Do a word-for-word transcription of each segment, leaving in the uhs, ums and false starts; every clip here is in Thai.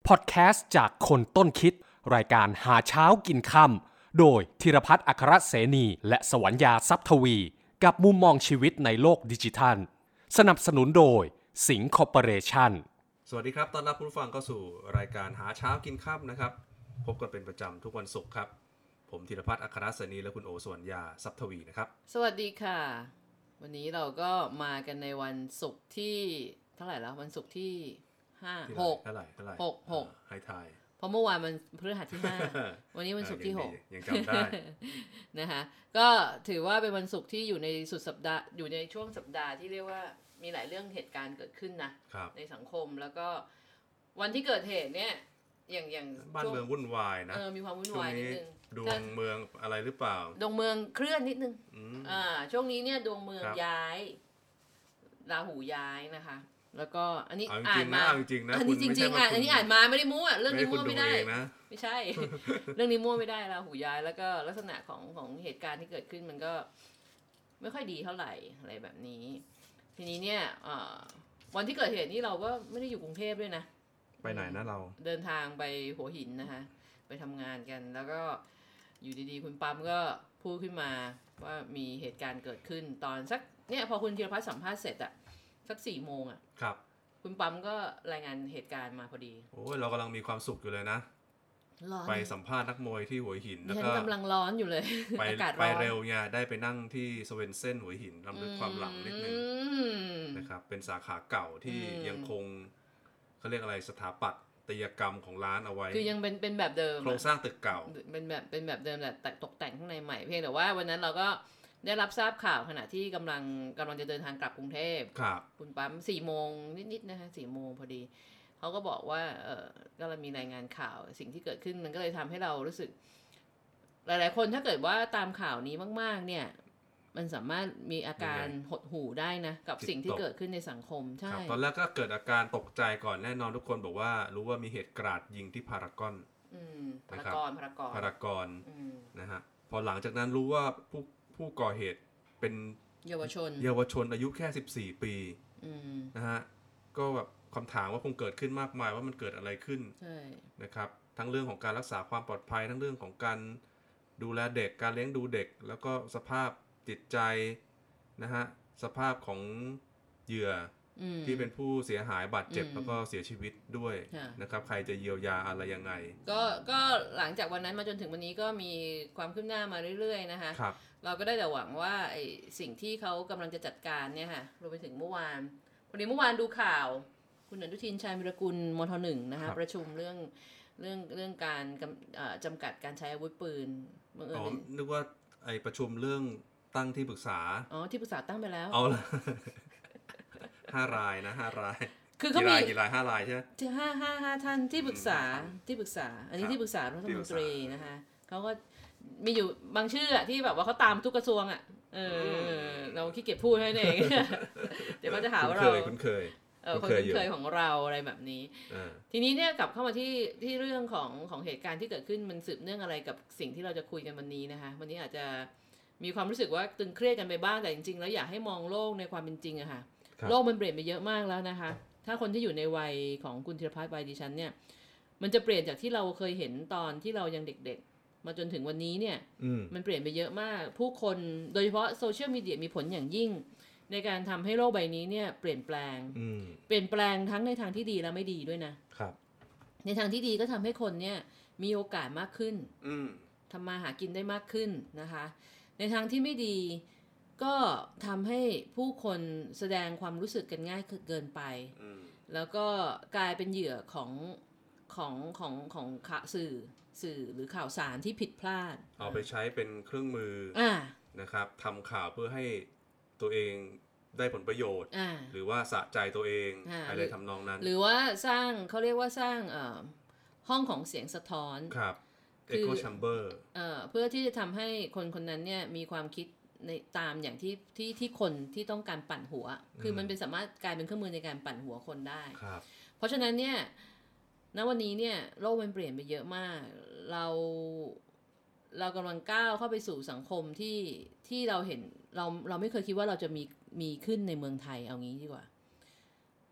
พอดแคสต์จากคนต้นคิดรายการหาเช้ากินค่ำโดยธีรพัฒน์อัครเสนีและสวรรยาทรัพย์ทวีกับมุมมองชีวิตในโลกดิจิทัลสนับสนุนโดยสิงห์คอร์ปอเรชั่นสวัสดีครับต้อนรับผู้ฟังเข้าสู่รายการหาเช้ากินค่ำนะครับพบกันเป็นประจำทุกวันศุกร์ครับผมธีรพัฒน์อัครเสนีและคุณโอสวรรยาทรัพย์ทวีนะครับสวัสดีค่ะวันนี้เราก็มากันในวันศุกร์ที่เท่าไหร่แล้ววันศุกร์ที่ห้า หกเท่าไหร่เท่าไหร่หก หกให้ทายเพราะเมื่อวานมันพฤหัสที่ห้า วันนี้วันศุกร์ที่หกยังจำได้นะคะก็ถือว่าเป็นวันศุกร์ที่อยู่ในสุดสัปดาห์อยู่ในช่วงสัปดาห์ที่เรียกว่ามีหลายเรื่องเหตุการณ์เกิดขึ้นนะในสังคมแล้วก็วันที่เกิดเหตุเนี่ยอย่างอย่างบ้านเมืองวุ่นวายนะเออมีความวุ่นวายนิดนึงดวงเมืองอะไรหรือเปล่าดวงเมืองเคลื่อนนิดนึงอ่าช่วงนี้เนี่ยดวงเมืองย้ายราหูย้ายนะคะแล้วก็อันนี้อ่านมาจริงๆนะอันนี้จริงๆอ่ะอันนี้อ่านมาไม่ได้มั่วเรื่องนี้มั่วไม่ได้ไม่ใช่ เรื่องนี้มั่วไม่ได้ราหูย้ายแล้วก็ลักษณะของของเหตุการณ์ที่เกิดขึ้นมันก็ไม่ค่อยดีเท่าไหร่อะไรแบบนี้ทีนี้เนี่ยวันที่เกิดเหตุนี่เราก็ไม่ได้อยู่กรุงเทพด้วยนะไปไหนนะเราเดินทางไปหัวหินนะคะไปทำงานกันแล้วก็อยู่ดีๆคุณปั๊มก็พูดขึ้นมาว่ามีเหตุการณ์เกิดขึ้นตอนสักเนี่ยพอคุณธีรพัฒน์สัมภาษณ์เสร็จอะสักสี่โมงอ่ะครับคุณปั๊มก็รายงานเหตุการณ์มาพอดีโอ้ยเรากำลังมีความสุขอยู่เลยนะไปสัมภาษณ์นักมวยที่หัวหินแล้วก็กำลังร้อนอยู่เลยอากาศร้อนไปเร็วเนี่ยได้ไปนั่งที่สเวนเซ่นหัวหินรำลึกความหลังนิดนึงนะครับเป็นสาขาเก่าที่ยังคงเขาเรียกอะไรสถาปัตยกรรมของร้านเอาไว้คือยังเป็นเป็นแบบเดิมโครงสร้างตึกเก่าเป็นแบบเป็นแบบเดิมแต่ตกแต่งข้างในใหม่เพียงแต่ว่าวันนั้นเราก็ได้รับทราบข่าวขณะที่กำลังกำลังจะเดินทางกลับกรุงเทพคุณปั๊มสี่โมงนิดๆนะคะสี่โมงพอดีเขาก็บอกว่าเออก็เลยมีรายงานข่าวสิ่งที่เกิดขึ้นมันก็เลยทำให้เรารู้สึกหลายๆคนถ้าเกิดว่าตามข่าวนี้มากๆเนี่ยมันสามารถมีอาการหดหู่ได้นะกับสิ่งที่เกิดขึ้นในสังคมใช่ตอนแรกก็เกิดอาการตกใจก่อนแน่นอนทุกคนบอกว่ารู้ว่ามีเหตุกราดยิงที่พารากอนพารากอนพารากอนพารากอนนะฮะพอหลังจากนั้นรู้ว่าผู้ผู้ก่อเหตุเป็นเยาวชนเยาวชนอายุแค่สิบสี่ปีนะฮะก็แบบคำถามว่าคงเกิดขึ้นมากมายว่ามันเกิดอะไรขึ้นนะครับทั้งเรื่องของการรักษาความปลอดภัยทั้งเรื่องของการดูแลเด็กการเลี้ยงดูเด็กแล้วก็สภาพจิตใจนะฮะสภาพของเหยื่อที่เป็นผู้เสียหายบาดเจ็บแล้วก็เสียชีวิตด้วยนะครับใครจะเยียวยาอะไรยังไงก็ก็หลังจากวันนั้นมาจนถึงวันนี้ก็มีความคืบหน้ามาเรื่อยๆนะคะเราก็ได้แต่หวังว่าไอ้สิ่งที่เขากำลังจะจัดการเนี่ยค่ะรวมไปถึงเมื่อวานวันนี้เมื่อวานดูข่าวคุณอนุทินชาญวิรกุลมท.หนึ่งนะคะประชุมเรื่องเรื่องเรื่องการจำกัดการใช้อาวุธปืนอ๋อนึกว่าไอ้ประชุมเรื่องตั้งที่ปรึกษาอ๋อที่ปรึกษาตั้งไปแล้วเอาละห้ารายนะห้ารายคือเขามีกี่รายห้ารายใช่ไหมห้าห้าห้าท่านที่ปรึกษาที่ปรึกษาอันนี้ที่ปรึกษารัฐมนตรีนะคะเขาก็มีอยู่บางชื่อที่แบบว่าเขาตามทุกกระทรวงอ่ะเออเราขี้เกียจพูดให้เองเดี๋ยวเขาจะหาว่าเราคุ้นเคยเออคนคุ้นเคยของเราอะไรแบบนี้ทีนี้เนี่ยกลับเข้ามาที่ที่เรื่องของของเหตุการณ์ที่เกิดขึ้นมันสืบเนื่องอะไรกับสิ่งที่เราจะคุยกันวันนี้นะคะวันนี้อาจจะมีความรู้สึกว่าตึงเครียดกันไปบ้างแต่จริงๆแล้วอยากให้มองโลกในความเป็นจริงอะค่ะโลกมันเปลี่ยนไปเยอะมากแล้วนะคะถ้าคนที่อยู่ในวัยของคุณธีรพัฒน์วัยดิฉันเนี่ยมันจะเปลี่ยนจากที่เราเคยเห็นตอนที่เรายังเด็กๆมาจนถึงวันนี้เนี่ยมันเปลี่ยนไปเยอะมากผู้คนโดยเฉพาะโซเชียลมีเดียมีผลอย่างยิ่งในการทำให้โลกใบนี้เนี่ยเปลี่ยนแปลงเปลี่ยนแปลงทั้งในทางที่ดีและไม่ดีด้วยนะครับในทางที่ดีก็ทำให้คนเนี่ยมีโอกาสมากขึ้นทำมาหากินได้มากขึ้นนะคะในทางที่ไม่ดีก็ทำให้ผู้คนแสดงความรู้สึกกันง่ายเกินไปแล้วก็กลายเป็นเหยื่อของของของของข่าวสื่อสื่อหรือข่าวสารที่ผิดพลาดเอาไปใช้เป็นเครื่องมือนะครับทำข่าวเพื่อให้ตัวเองได้ผลประโยชน์หรือว่าสะใจตัวเองอะไรทำนองนั้นหรือว่าสร้างเขาเรียกว่าสร้างห้องของเสียงสะท้อนครับEcho Chamber เอ่อเพื่อที่จะทำให้คนคนนั้นเนี่ยมีความคิดในตามอย่างที่ที่ที่คนที่ต้องการปั่นหัวคือมันเป็นสามารถกลายเป็นเครื่องมือในการปั่นหัวคนได้เพราะฉะนั้นเนี่ยณวันนี้เนี่ยโลกมันเปลี่ยนไปเยอะมากเราเรากำลังก้าวเข้าไปสู่สังคมที่ที่เราเห็นเราเราไม่เคยคิดว่าเราจะมีมีขึ้นในเมืองไทยเอางี้ดีกว่า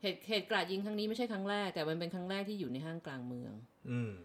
เหตุเหตุกราดยิงครั้งนี้ไม่ใช่ครั้งแรกแต่มันเป็นครั้งแรกที่อยู่ในห้างกลางเมืองอืม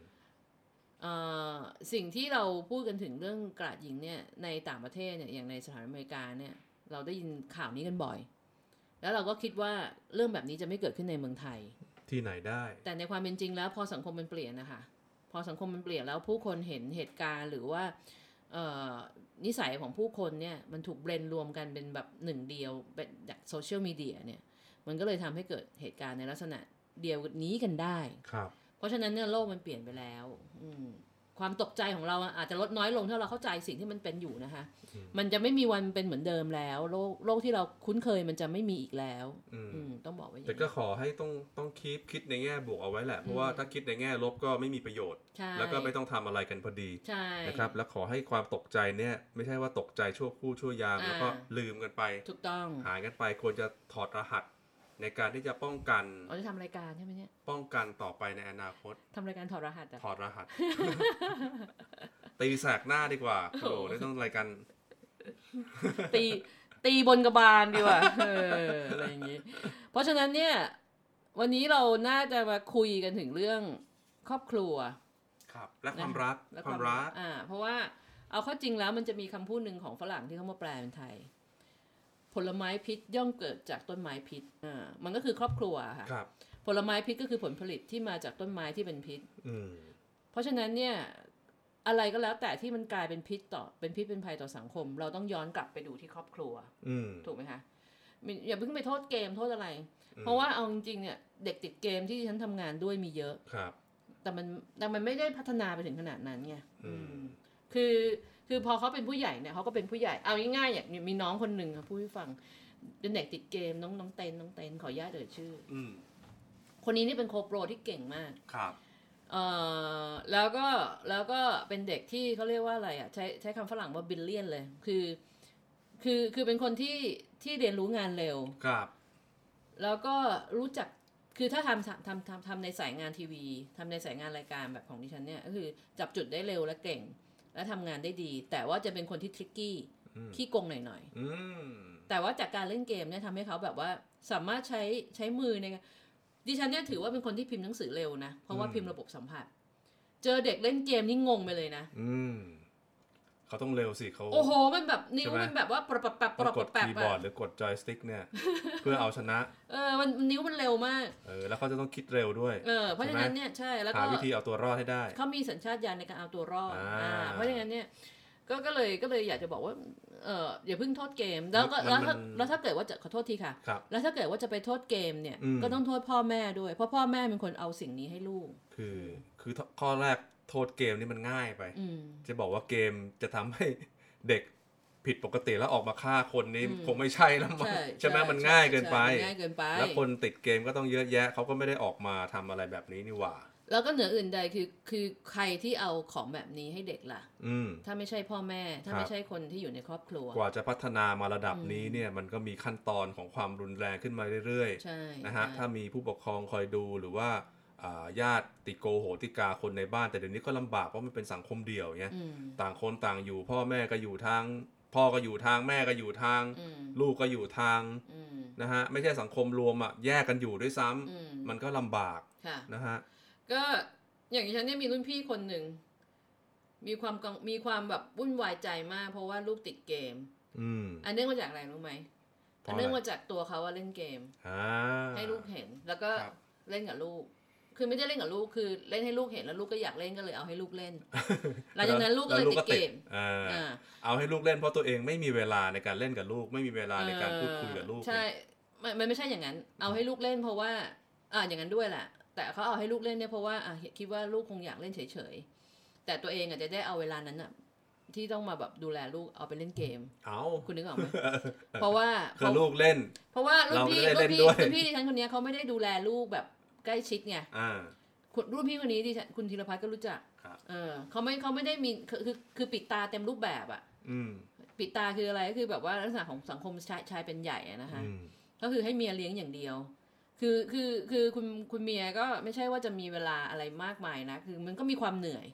สิ่งที่เราพูดกันถึงเรื่องกราดยิงเนี่ยในต่างประเทศเนี่ยอย่างในสหรัฐอเมริกาเนี่ยเราได้ยินข่าวนี้กันบ่อยแล้วเราก็คิดว่าเรื่องแบบนี้จะไม่เกิดขึ้นในเมืองไทยที่ไหนได้แต่ในความเป็นจริงแล้วพอสังคมมันเปลี่ยนนะคะพอสังคมมันเปลี่ยนแล้วผู้คนเห็นเหตุการณ์หรือว่านิสัยของผู้คนเนี่ยมันถูกเบลนรวมกันเป็นแบบหนึ่งเดียวเป็นจากโซเชียลมีเดียเนี่ยมันก็เลยทำให้เกิดเหตุการณ์ในลักษณะเดียวนี้กันได้ครับเพราะฉะนั้นเนี่ยโลกมันเปลี่ยนไปแล้วความตกใจของเราอาจจะลดน้อยลงถ้าเราเข้าใจสิ่งที่มันเป็นอยู่นะคะมันจะไม่มีวันเป็นเหมือนเดิมแล้วโลกโลกที่เราคุ้นเคยมันจะไม่มีอีกแล้วต้องบอกไว้แต่ก็ขอให้ต้องต้องคิดคิดในแง่บวกเอาไว้แหละเพราะว่าถ้าคิดในแง่ลบก็ไม่มีประโยชน์แล้วก็ไม่ต้องทำอะไรกันพอดีนะครับแล้วขอให้ความตกใจเนี่ยไม่ใช่ว่าตกใจชั่วครู่ชั่วยามแล้วก็ลืมกันไปถูกต้องหายกันไปควรจะถอดรหัสในการที่จะป้องกันเราจะทำรายการใช่ไหมเนี่ยป้องกันต่อไปในอนาคตทำรายการถอดรหัสถอดรหัส ตีแสกหน้าดีกว่าโอ้โหไม่ต้องรายการตีตีบนกระบาลดีกว่าเอออะไรอย่างนี้เพราะฉะนั้นเนี่ยวันนี้เราน่าจะมาคุยกันถึงเรื่องครอบครัวครับและความรักความรักอ่าเพราะว่าเอาเข้าจริงแล้วมันจะมีคำพูดหนึ่งของฝรั่งที่เขามาแปลเป็นไทยผลไม้พิษย่อมเกิดจากต้นไม้พิษอ่ามันก็คือครอบครัวค่ะผลไม้พิษก็คือผลผลิตที่มาจากต้นไม้ที่เป็นพิษเพราะฉะนั้นเนี่ยอะไรก็แล้วแต่ที่มันกลายเป็นพิษต่อเป็นพิษเป็นภัยต่อสังคมเราต้องย้อนกลับไปดูที่ครอบครัวถูกไหมคะอย่าเพิ่งไปโทษเกมโทษอะไรเพราะว่าเอาจริงๆเนี่ยเด็กติดเกมที่ฉันทำงานด้วยมีเยอะแต่มันแต่มันไม่ได้พัฒนาไปถึงขนาดนั้นไงคือคือพอเขาเป็นผู้ใหญ่เนี่ยเขาก็เป็นผู้ใหญ่เอาง่ายๆอย่างมีน้องคนหนึ่งค่ะผู้ที่ฟังเป็นเด็กติดเกมน้องน้องเต้นน้องเต้นขออนุญาตเอ่ยชื่อคนนี้นี่เป็นโคโปรที่เก่งมากครับเอ่อแล้วก็แล้วก็เป็นเด็กที่เขาเรียกว่าอะไรอ่ะใช้ใช้คำฝรั่งว่าบิลเลียนเลยคือคือคือเป็นคนที่ที่เรียนรู้งานเร็วครับแล้วก็รู้จักคือถ้าทำทำทำทำในสายงานทีวีทำในสายงานรายการแบบของดิฉันเนี่ยก็คือจับจุดได้เร็วและเก่งและทำงานได้ดีแต่ว่าจะเป็นคนที่ทริกกี้ขี้โกงหน่อยๆแต่ว่าจากการเล่นเกมเนี่ยทำให้เขาแบบว่าสามารถใช้ใช้มือในดิฉันเนี่ยถือว่าเป็นคนที่พิมพ์หนังสือเร็วนะเพราะว่าพิมพ์ระบบสัมผัสเจอเด็กเล่นเกมนี่งงไปเลยนะอืมเขาต้องเร็วสิเขาโอ้โหมันแบบนิ้วมันแบบว่าปรับปรับปรับปรับกดคีย์บอร์ดหรือกดจอยสติ๊กเนี่ยเพื่อเอาชนะเออมันนิ้วมันเร็วมากเออแล้วเขาจะต้องคิดเร็วด้วยเออเพราะฉะนั้นเนี่ยใช่แล้วก็หาวิธีเอาตัวรอดให้ได้เขามีสัญชาตญาณในการเอาตัวรอดอ่าเพราะฉะนั้นเนี่ยก็ก็เลยก็เลยอยากจะบอกว่าเอออย่าเพิ่งโทษเกมแล้วก็แล้วถ้าแล้วถ้าเกิดว่าจะขอโทษทีค่ะแล้วถ้าเกิดว่าจะไปโทษเกมเนี่ยก็ต้องโทษพ่อแม่ด้วยเพราะพ่อแม่เป็นคนเอาสิ่งนี้ให้ลูกคือคือข้อแรกโทษเกมนี่มันง่ายไปจะบอกว่าเกมจะทำให้เด็กผิดปกติแล้วออกมาฆ่าคนนี่คงไม่ใช่แล้วมั้งใช่ไหมมันง่ายเกินไปแล้วคนติดเกมก็ต้องเยอะแยะเขาก็ไม่ได้ออกมาทำอะไรแบบนี้นี่หว่าแล้วก็เหนืออื่นใดคือคือใครที่เอาของแบบนี้ให้เด็กล่ะถ้าไม่ใช่พ่อแม่ถ้าไม่ใช่คนที่อยู่ในครอบครัวกว่าจะพัฒนามาระดับนี้เนี่ยมันก็มีขั้นตอนของความรุนแรงขึ้นมาเรื่อยๆนะฮะถ้ามีผู้ปกครองคอยดูหรือว่าญาติติโกโหติกาคนในบ้านแต่เดี๋ยวนี้ก็ลำบากเพราะมันเป็นสังคมเดี่ยวเงี้ยต่างคนต่างอยู่พ่อแม่ก็อยู่ทางพ่อก็อยู่ทางแม่ก็อยู่ทางลูกก็อยู่ทางนะฮะไม่ใช่สังคมรวมอ่ะแยกกันอยู่ด้วยซ้ำมันก็ลำบากนะฮะก็อย่างฉันเนี่ยมีรุ่นพี่คนหนึ่งมีความมีความแบบวุ่นวายใจมากเพราะว่าลูกติดเกมอันเนื่องมาจากอะไรรู้ไหมอันเนื่องมาจากตัวเขาว่าเล่นเกมให้ลูกเห็นแล้วก็เล่นกับลูกคือไม่ได้เล่นกับลูกคือเล่นให้ลูกเห็นแล้วลูกก็อยากเล่นก็เลยเอาให้ลูกเล่นหลังจากนั้นลูกก็เลยติดเกมเอาให้ลูกเล่นเพราะตัวเองไม่มีเวลาในการเล่นกับลูกไม่มีเวลาในการพูดคุยกับลูกใช่มันไม่ใช่อย่างนั้นเอาให้ลูกเล่นเพราะว่าอ่าอย่างนั้นด้วยแหละแต่เขาเอาให้ลูกเล่นเนี่ยเพราะว่าอ่ะคิดว่าลูกคงอยากเล่นเฉยๆแต่ตัวเองอ่ะจะได้เอาเวลานั้นอ่ะที่ต้องมาแบบดูแลลูกเอาไปเล่นเกมเอาคุณนึกออกไหมเพราะว่าเขาลูกเล่นเพราะว่ารุ่นพี่รุ่นพี่รุ่นพี่ดิฉันคนนี้เขาไม่ได้ดูแลลูกแบบใกล้ชิดไงรุ่นพี่คนนี้ดิฉันคุณธีรพัฒน์ก็รู้จักเออเขาไม่เขาไม่ได้มีคือคือปิดตาเต็มรูปแบบอ่ะปิดตาคืออะไรก็คือแบบว่าลักษณะของสังคมชายชายเป็นใหญ่นะคะก็คือให้เมียเลี้ยงอย่างเดียวคือคือคือคุณคุณเมียก็ไม่ใช่ว่าจะมีเวลาอะไรมากมายนะคือมันก็มีความเหนื่อย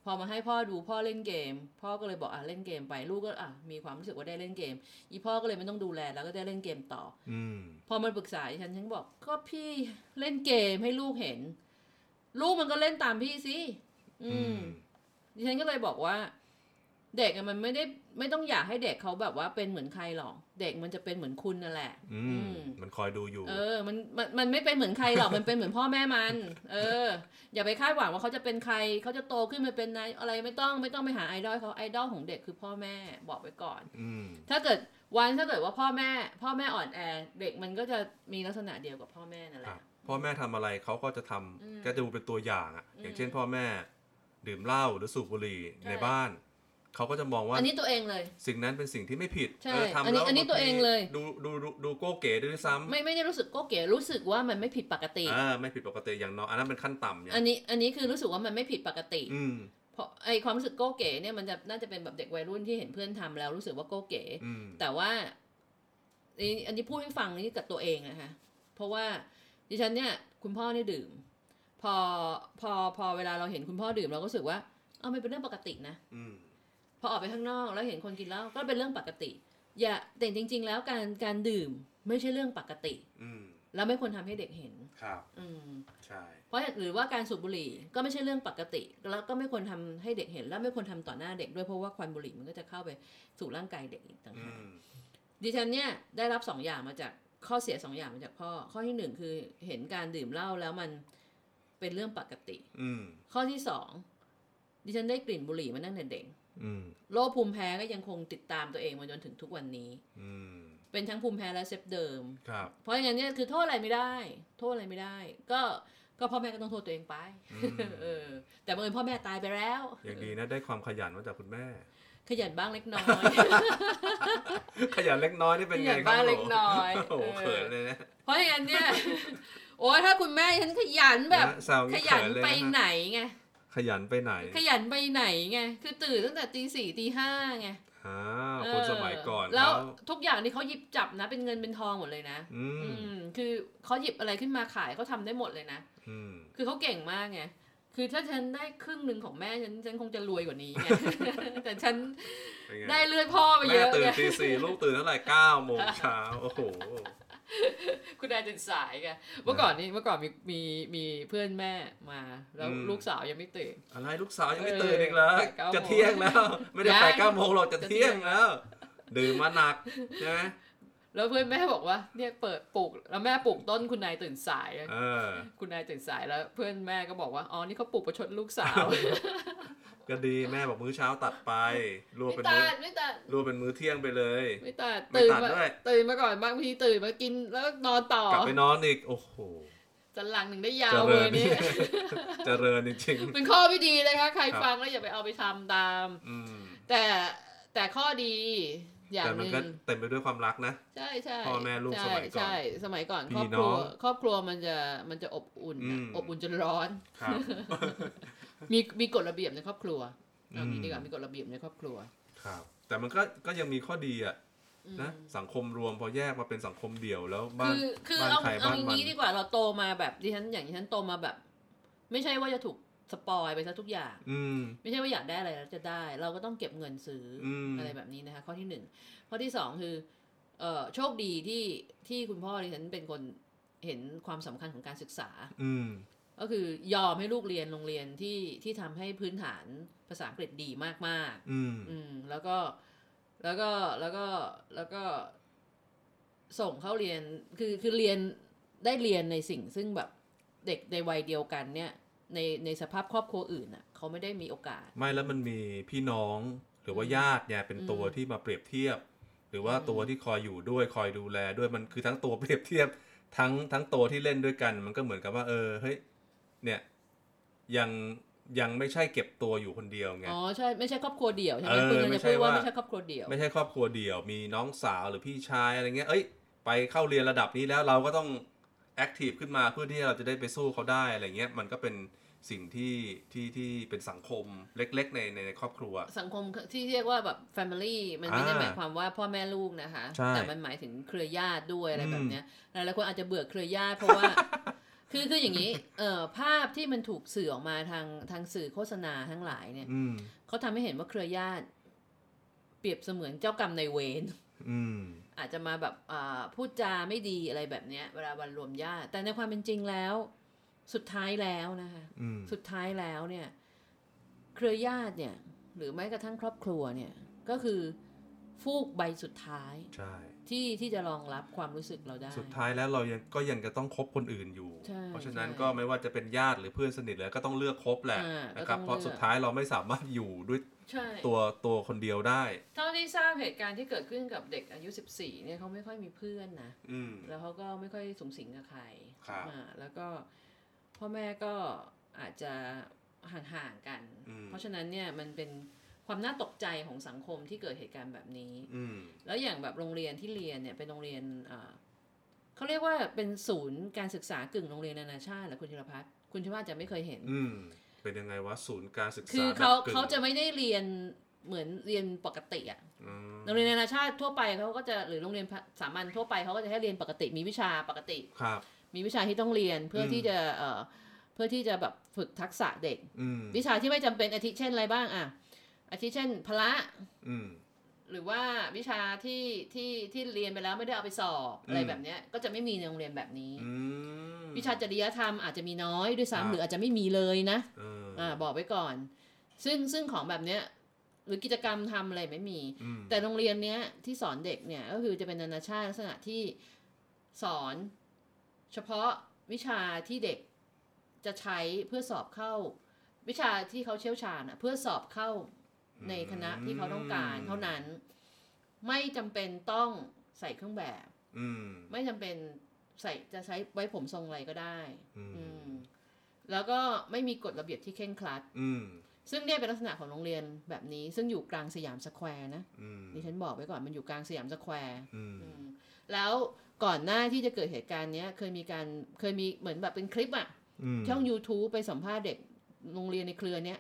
พอมาให้พ่อดูพ่อเล่นเกมพ่อก็เลยบอกอ่ะเล่นเกมไปลูกก็อ่ะมีความรู้สึกว่าได้เล่นเกมอีพ่อก็เลยไม่ต้องดูแลแล้วก็ได้เล่นเกมต่ออืมพอมันปรึกษาฉันฉันบอกก็พี่เล่นเกมให้ลูกเห็นลูกมันก็เล่นตามพี่สิอืมดิฉันก็เลยบอกว่าเด็กมันไม่ได้ไม่ต้องอยากให้เด็กเขาแบบว่าเป็นเหมือนใครหรอกเด็กมันจะเป็นเหมือนคุณนั่นแหละอืมมันคอยดูอยู่เออมันมันมันไม่เป็นเหมือนใครหรอกมันเป็นเหมือนพ่อแม่มันเอออย่าไปคาดหวังว่าเขาจะเป็นใครเขาจะโตขึ้นมาเป็นอะไรไม่ต้องไม่ต้องไปหาไอดอลเขาไอดอลของเด็กคือพ่อแม่บอกไว้ก่อนถ้าเกิดวันถ้าเกิดว่าพ่อแม่พ่อแม่อ่อนแอเด็กมันก็จะมีลักษณะเดียวกับพ่อแม่นั่นแหละพ่อแม่ทำอะไรเขาก็จะทำก็จะดูเป็นตัวอย่างอ่ะอย่างเช่นพ่อแม่ดื่มเหล้าหรือสูบบุหรี่ในบ้านเขาก็จะมองว่าอันนี้ตัวเองเลยสิ่งนั้นเป็นสิ่งที่ไม่ผิดเออทำแล้วอันนี้ตัวเองเลยดูดูดูโก้เก๋ด้วยซ้ำไม่ไม่ได้รู้สึกโก้เก๋รู้สึกว่ามันไม่ผิดปกติอ่าไม่ผิดปกติอย่างน้อยอันนั้นเป็นขั้นต่ำอย่างอันนี้อันนี้คือรู้สึกว่ามันไม่ผิดปกติอืมเพราะไอความรู้สึกโก้เก๋เนี่ยมันจะน่าจะเป็นแบบเด็กวัยรุ่นที่เห็นเพื่อนทำแล้วรู้สึกว่าโก้เก๋แต่ว่าอันนี้พูดให้ฟังนี่กับตัวเองนะคะเพราะว่าดิฉันเนี่ยคุณพ่อเนี่ยดื่มพอพอพอเวลาเราเห็นคุณพ่อดื่มเราก็รู้สึกว่าเอาไม่เป็นเรื่องปกตินะพอออกไปข้างนอกแล้วเห็นคนกินเหล้าก็เป็นเรื่องปกติอย่าแต่จริงๆแล้วการการดื่มไม่ใช่เรื่องปกติแล้วไม่ควรทำให้เด็กเห็นครับอืมใช่เพราะหรือว่าการสูบบุหรี่ก็ไม่ใช่เรื่องปกติแล้วก็ไม่ควรทำให้เด็กเห็นแล้วไม่ควรทำต่อหน้าเด็กด้วยเพราะว่าควันบุหรี่มันก็จะเข้าไปสู่ร่างกายเด็กอีกต่างหากดิฉันเนี่ยได้รับสองอย่างมาจากข้อเสียสองอย่างมาจากพ่อข้อที่หนึ่งคือเห็นการดื่มเหล้าแล้วมันเป็นเรื่องปกติข้อที่สองดิฉันได้กลิ่นบุหรี่มาตั้งแต่เด็กโรคภูมิแพ้ก็ยังคงติดตามตัวเองมาจนถึงทุกวันนี้เป็นทั้งภูมิแพ้และเซฟเดิมเพราะอย่างนั้นเนี่ยคือโทษอะไรไม่ได้โทษอะไรไม่ได้ก็ก็พ่อแม่ก็ต้องโทษตัวเองไปเออแต่บังเอิญพ่อแม่ตายไปแล้วอย่างดีนะได้ความขยันมาจากคุณแม่ขยันบ้างเล็กน้อยขยันเล็กน้อยนี่เป็นไงครับขยันบ้างเล็กน้อยโอ้โหเขินเลยนะเพราะอย่างนั้นเนี่ยโอ้ยถ้าคุณแม่ฉันขยันแบบขยันไปไหนไงขยันไปไหนขยันไปไหนไงคือตื่นตั้งแต่ตีสี่ตีห้าไงอ่าคนสมัยก่อนแล้วทุกอย่างที่เขาหยิบจับนะเป็นเงินเป็นทองหมดเลยนะอืมคือเขาหยิบอะไรขึ้นมาขายเขาทำได้หมดเลยนะอืมคือเขาเก่งมากไงคือถ้าฉันได้ครึ่งหนึ่งของแม่ฉันฉันคงจะรวยกว่านี้ไงแต่ฉันได้เลือดพ่อไปเยอะแม่ตื่นตีสี่ลูกตื่นเท่าไหร่เก้าโมงเช้าโอ้โหคุณนายตื่นสายไงเมื่อก่อนนี้เมื่อก่อนมีมีมีเพื่อนแม่มาแล้วลูกสาวยังไม่ตื่นอะไรลูกสาวยังไม่ตื่นอีกเหรอจะเที่ยงแล้วไม่ได้ไปเก้าโมงหรอกจะเที่ยงแล้วดื่มมาหนักใช่ไหมแล้วเพื่อนแม่บอกว่าเนี่ยเปิดปลูกแล้วแม่ปลูกต้นคุณนายตื่นสายคุณนายตื่นสายแล้วเพื่อนแม่ก็บอกว่าอ๋อนี่เขาปลูกประชดลูกสาวก็ดีแม่บอกมื้อเช้าตัดไปรวมเป็นมื้อรวมเป็นมื้อเที่ยงไปเลยไม่ตัดตื่นมาตื่นมาก่อนบางทีตื่นมากินแล้วนอนต่อกลับไปนอนอีกโอ้โหจันหลังหนึ่งได้ยาวเลยนี่เจริญจริงๆเป็นข้อไม่ดีเลยค่ะใครฟังแล้วอย่าไปเอาไปทำตามแต่แต่ข้อดีอย่างนึงแต่มันก็เต็มไปด้วยความรักนะใช่ใช่พ่อแม่ลูกสมัยก่อนใช่สมัยก่อนครอบครัวครอบครัวมันจะมันจะอบอุ่นอบอุ่นจนร้อนมีมีกฎระเบียบในครอบครัวเอางี้ดีกว่ามีกฎระเบียบในครอบครัวครับแต่มันก็ก็ยังมีข้อดีอ่ะนะสังคมรวมพอแยกมาเป็นสังคมเดี่ยวแล้วบ้านบ้านใครบ้านมันเอาอย่างนี้ดีกว่าเราโตมาแบบดิฉันอย่างดิฉันโตมาแบบไม่ใช่ว่าจะถูกสปอยไปซะทุกอย่างไม่ใช่ว่าอยากได้อะไรแล้วจะได้เราก็ต้องเก็บเงินซื้ออะไรแบบนี้นะคะข้อที่หนึ่งข้อที่สองคือเอ่อโชคดีที่ที่คุณพ่อดิฉันเป็นคนเห็นความสำคัญของการศึกษาก็คือยอมให้ลูกเรียนโรงเรียนที่ที่ทำให้พื้นฐานภาษาอังกฤษดีมากๆอืมอืมแล้วก็แล้วก็แล้วก็แล้วก็ส่งเข้าเรียนคือคือเรียนได้เรียนในสิ่งซึ่งแบบเด็กในวัยเดียวกันเนี่ยในในสภาพครอบครัวอื่นน่ะเขาไม่ได้มีโอกาสไม่แล้วมันมีพี่น้องหรือว่าญาติเนี่ยเป็นตัวที่มาเปรียบเทียบหรือว่าตัวที่คอยอยู่ด้วยคอยดูแลด้วยมันคือทั้งตัวเปรียบเทียบทั้งทั้งตัวที่เล่นด้วยกันมันก็เหมือนกับว่าเออเฮ้ยเนี่ยยังยังไม่ใช่เก็บตัวอยู่คนเดียวไงอ๋อใช่ไม่ใช่ครอบครัวเดี่ยวใช่ไหมคุณจะพูดว่าไม่ใช่ครอบครัวเดี่ยวไม่ใช่ครอบครัวเดี่ยวมีน้องสาวหรือพี่ชายอะไรเงี้ยเอ้ยไปเข้าเรียนระดับนี้แล้วเราก็ต้องแอคทีฟขึ้นมาเพื่อที่เราจะได้ไปสู้เขาได้อะไรเงี้ยมันก็เป็นสิ่งที่ที่ที่เป็นสังคมเล็กๆในในครอบครัวสังคมที่เรียกว่าแบบ family มันไม่ได้หมายความว่าพ่อแม่ลูกนะคะแต่มันหมายถึงเครือญาติด้วยอะไรแบบเนี้ยหลายๆคนอาจจะเบื่อเครือญาติเพราะว่าคือคืออย่างนี้เอ่อภาพที่มันถูกสื่อออกมาทางทางสื่อโฆษณาทั้งหลายเนี่ยเขาทำให้เห็นว่าเครือญาติเปรียบเสมือนเจ้ากรรมนายเวรอาจจะมาแบบพูดจาไม่ดีอะไรแบบเนี้ยเวลาวันรวมญาติแต่ในความเป็นจริงแล้วสุดท้ายแล้วนะคะสุดท้ายแล้วเนี่ยเครือญาติเนี่ยหรือแม้กระทั่งครอบครัวเนี่ยก็คือฟูกใบสุดท้ายที่ที่จะรองรับความรู้สึกเราได้สุดท้ายแล้วเรายังก็ยังจะต้องคบคนอื่นอยู่เพราะฉะนั้นก็ไม่ว่าจะเป็นญาติหรือเพื่อนสนิทแล้วก็ต้องเลือกคบแหละนะครับเพราะสุดท้ายเราไม่สามารถอยู่ด้วยตัวตัวคนเดียวได้เท่าที่ทราบเหตุการณ์ที่เกิดขึ้นกับเด็กอายุสิบสี่เนี่ยเขาไม่ค่อยมีเพื่อนนะแล้วเขาก็ไม่ค่อยสุงสิงกับใครแล้วก็พ่อแม่ก็อาจจะห่างๆกันเพราะฉะนั้นเนี่ยมันเป็นความน่าตกใจของสังคมที่เกิดเหตุการณ์แบบนี้แล้วอย่างแบบโรงเรียนที่เรียนเนี่ยเป็นโรงเรียนเขาเรียกว่าเป็นศูนย์การศึกษากึ่งโรงเรียนนานาชาติเหรอคุณธีรพัฒน์คุณชิว่าจะไม่เคยเห็นเป็นยังไงวะศูนย์การศึกษาคือเขาเขาจะไม่ได้เรียนเหมือนเรียนปกติอ่ะโรงเรียนนานาชาติทั่วไปเขาก็จะหรือโรงเรียนสามัญทั่วไปเขาก็จะให้เรียนปกติมีวิชาปกติมีวิชาที่ต้องเรียนเพื่อที่จะเพื่อที่จะแบบฝึกทักษะเด็กวิชาที่ไม่จำเป็นอาทิเช่นอะไรบ้างอ่ะอาทิเช่นพละหรือว่าวิชาที่ที่ที่เรียนไปแล้วไม่ได้เอาไปสอบอะไรแบบนี้ก็จะไม่มีในโรงเรียนแบบนี้วิชาจริยธรรมอาจจะมีน้อยด้วยซ้ำหรืออาจจะไม่มีเลยนะอ่าบอกไว้ก่อนซึ่งซึ่งของแบบเนี้ยหรือกิจกรรมทำอะไรไม่มีแต่โรงเรียนเนี้ยที่สอนเด็กเนี่ยก็คือจะเป็นนานาชาติลักษณะที่สอนเฉพาะวิชาที่เด็กจะใช้เพื่อสอบเข้าวิชาที่เขาเชี่ยวชาญเพื่อสอบเข้าในคณะที่เขาต้องการเท่านั้นไม่จำเป็นต้องใส่เครื่องแบบไม่จำเป็นใส่จะใช้ไว้ผมทรงอะไรก็ได้แล้วก็ไม่มีกฎระเบียบที่เคร่งครัดซึ่งเนี่ยเป็นลักษณะของโรงเรียนแบบนี้ซึ่งอยู่กลางสยามสแควร์นะดิฉันบอกไว้ก่อนมันอยู่กลางสยามสแควร์แล้วก่อนหน้าที่จะเกิดเหตุการณ์นี้เคยมีการเคยมีเหมือนแบบเป็นคลิปอ่ะช่อง YouTube ไปสัมภาษณ์เด็กโรงเรียนในเครือเนี้ย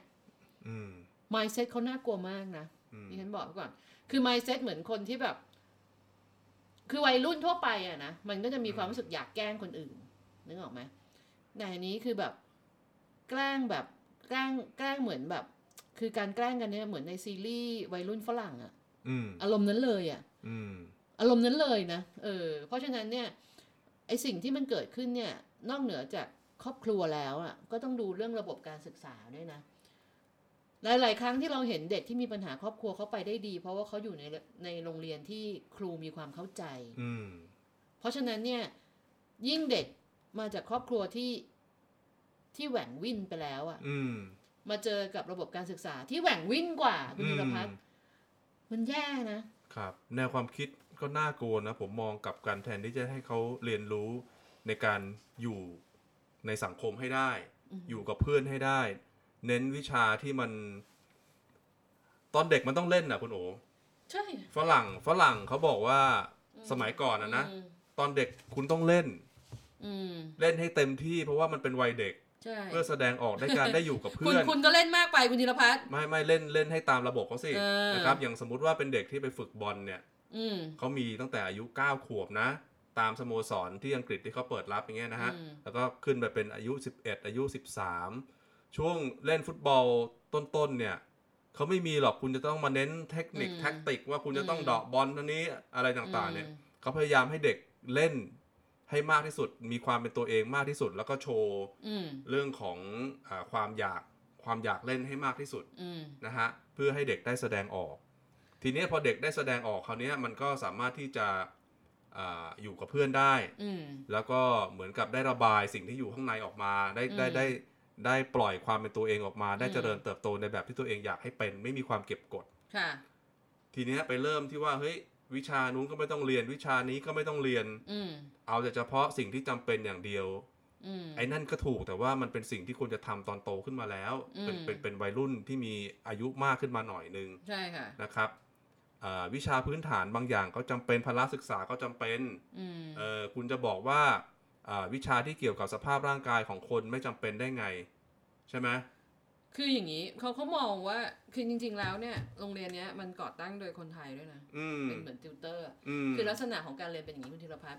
mindset เขาน่ากลัวมากนะดิฉันบอกไว้ก่อนคือ mindset เหมือนคนที่แบบคือวัยรุ่นทั่วไปอะนะมันก็จะมีความรู้สึกอยากแกล้งคนอื่นนึกออกไหมแต่อันนี้คือแบบแกล้งแบบแกล้งแกล้งเหมือนแบบคือการแกล้งกันเนี่ยเหมือนในซีรีส์วัยรุ่นฝรั่งอะอารมณ์นั้นเลยอะอารมณ์นั้นเลยนะเออเพราะฉะนั้นเนี่ยไอสิ่งที่มันเกิดขึ้นเนี่ยนอกเหนือจากครอบครัวแล้วอะก็ต้องดูเรื่องระบบการศึกษาด้วยนะหลายๆครั้งที่เราเห็นเด็กที่มีปัญหาครอบครัวเขาไปได้ดีเพราะว่าเขาอยู่ในในโรงเรียนที่ครูมีความเข้าใจเพราะฉะนั้นเนี่ยยิ่งเด็กมาจากครอบครัวที่ที่แหว่งวิ่นไปแล้วอ่ะมาเจอกับระบบการศึกษาที่แหว่งวิ่นกว่าคุณธีรพัฒน์มันแย่นะครับแนวความคิดก็น่ากลัวนะผมมองกับการแทนที่จะให้เขาเรียนรู้ในการอยู่ในสังคมให้ได้อยู่กับเพื่อนให้ได้เน้นวิชาที่มันตอนเด็กมันต้องเล่นนะคุณโอใช่ฝรั่งฝรั่งเขาบอกว่าสมัยก่อนนะนะตอนเด็กคุณต้องเล่นเล่นให้เต็มที่เพราะว่ามันเป็นวัยเด็กเพื่อแสดงออกได้การได้อยู่กับเพื่อนคุณก็เล่นมากไปคุณธีรพัฒน์ไม่ไม่เล่นเล่นให้ตามระบบเขาสินะครับอย่างสมมุติว่าเป็นเด็กที่ไปฝึกบอลเนี่ยเขามีตั้งแต่อายุเก้าขวบนะตามสโมสรที่อังกฤษที่เขาเปิดรับอย่างเงี้ยนะฮะแล้วก็ขึ้นไปเป็นอายุสิบเอ็ดอายุสิบสามช่วงเล่นฟุตบอลต้นๆเนี่ยเขาไม่มีหรอกคุณจะต้องมาเน้นเทคนิคแท็กติกว่าคุณจะต้องเดาะบอลตัวนี้อะไรต่างๆเนี่ยเขาพยายามให้เด็กเล่นให้มากที่สุดมีความเป็นตัวเองมากที่สุดแล้วก็โชว์เรื่องของอ่าความอยากความอยากเล่นให้มากที่สุดนะฮะเพื่อให้เด็กได้แสดงออกทีนี้พอเด็กได้แสดงออกคราวนี้มันก็สามารถที่จะอ่าอยู่กับเพื่อนได้แล้วก็เหมือนกับได้ระบายสิ่งที่อยู่ข้างในออกมาได้ได้ได้ได้ปล่อยความเป็นตัวเองออกมาได้เจริญเติบโตในแบบที่ตัวเองอยากให้เป็นไม่มีความเก็บกดทีนี้ไปเริ่มที่ว่าเฮ้ยวิชานู้นก็ไม่ต้องเรียนวิชานี้ก็ไม่ต้องเรียนเอาแต่เฉพาะสิ่งที่จำเป็นอย่างเดียวไอ้นั่นก็ถูกแต่ว่ามันเป็นสิ่งที่ควรจะทำตอนโตขึ้นมาแล้วเป็นเป็นเป็นวัยรุ่นที่มีอายุมากขึ้นมาหน่อยนึงใช่ค่ะนะครับวิชาพื้นฐานบางอย่างก็จำเป็นพละศึกษาก็จำเป็นคุณจะบอกว่าวิชาที่เกี่ยวกับสภาพร่างกายของคนไม่จำเป็นได้ไงใช่ไหมคืออย่างนี้เขาเขามองว่าคือจริงๆแล้วเนี่ยโรงเรียนนี้มันก่อตั้งโดยคนไทยด้วยนะเป็นเหมือนติวเตอร์คือลักษณะของการเรียนเป็นอย่างนี้คุณธีรพัฒน์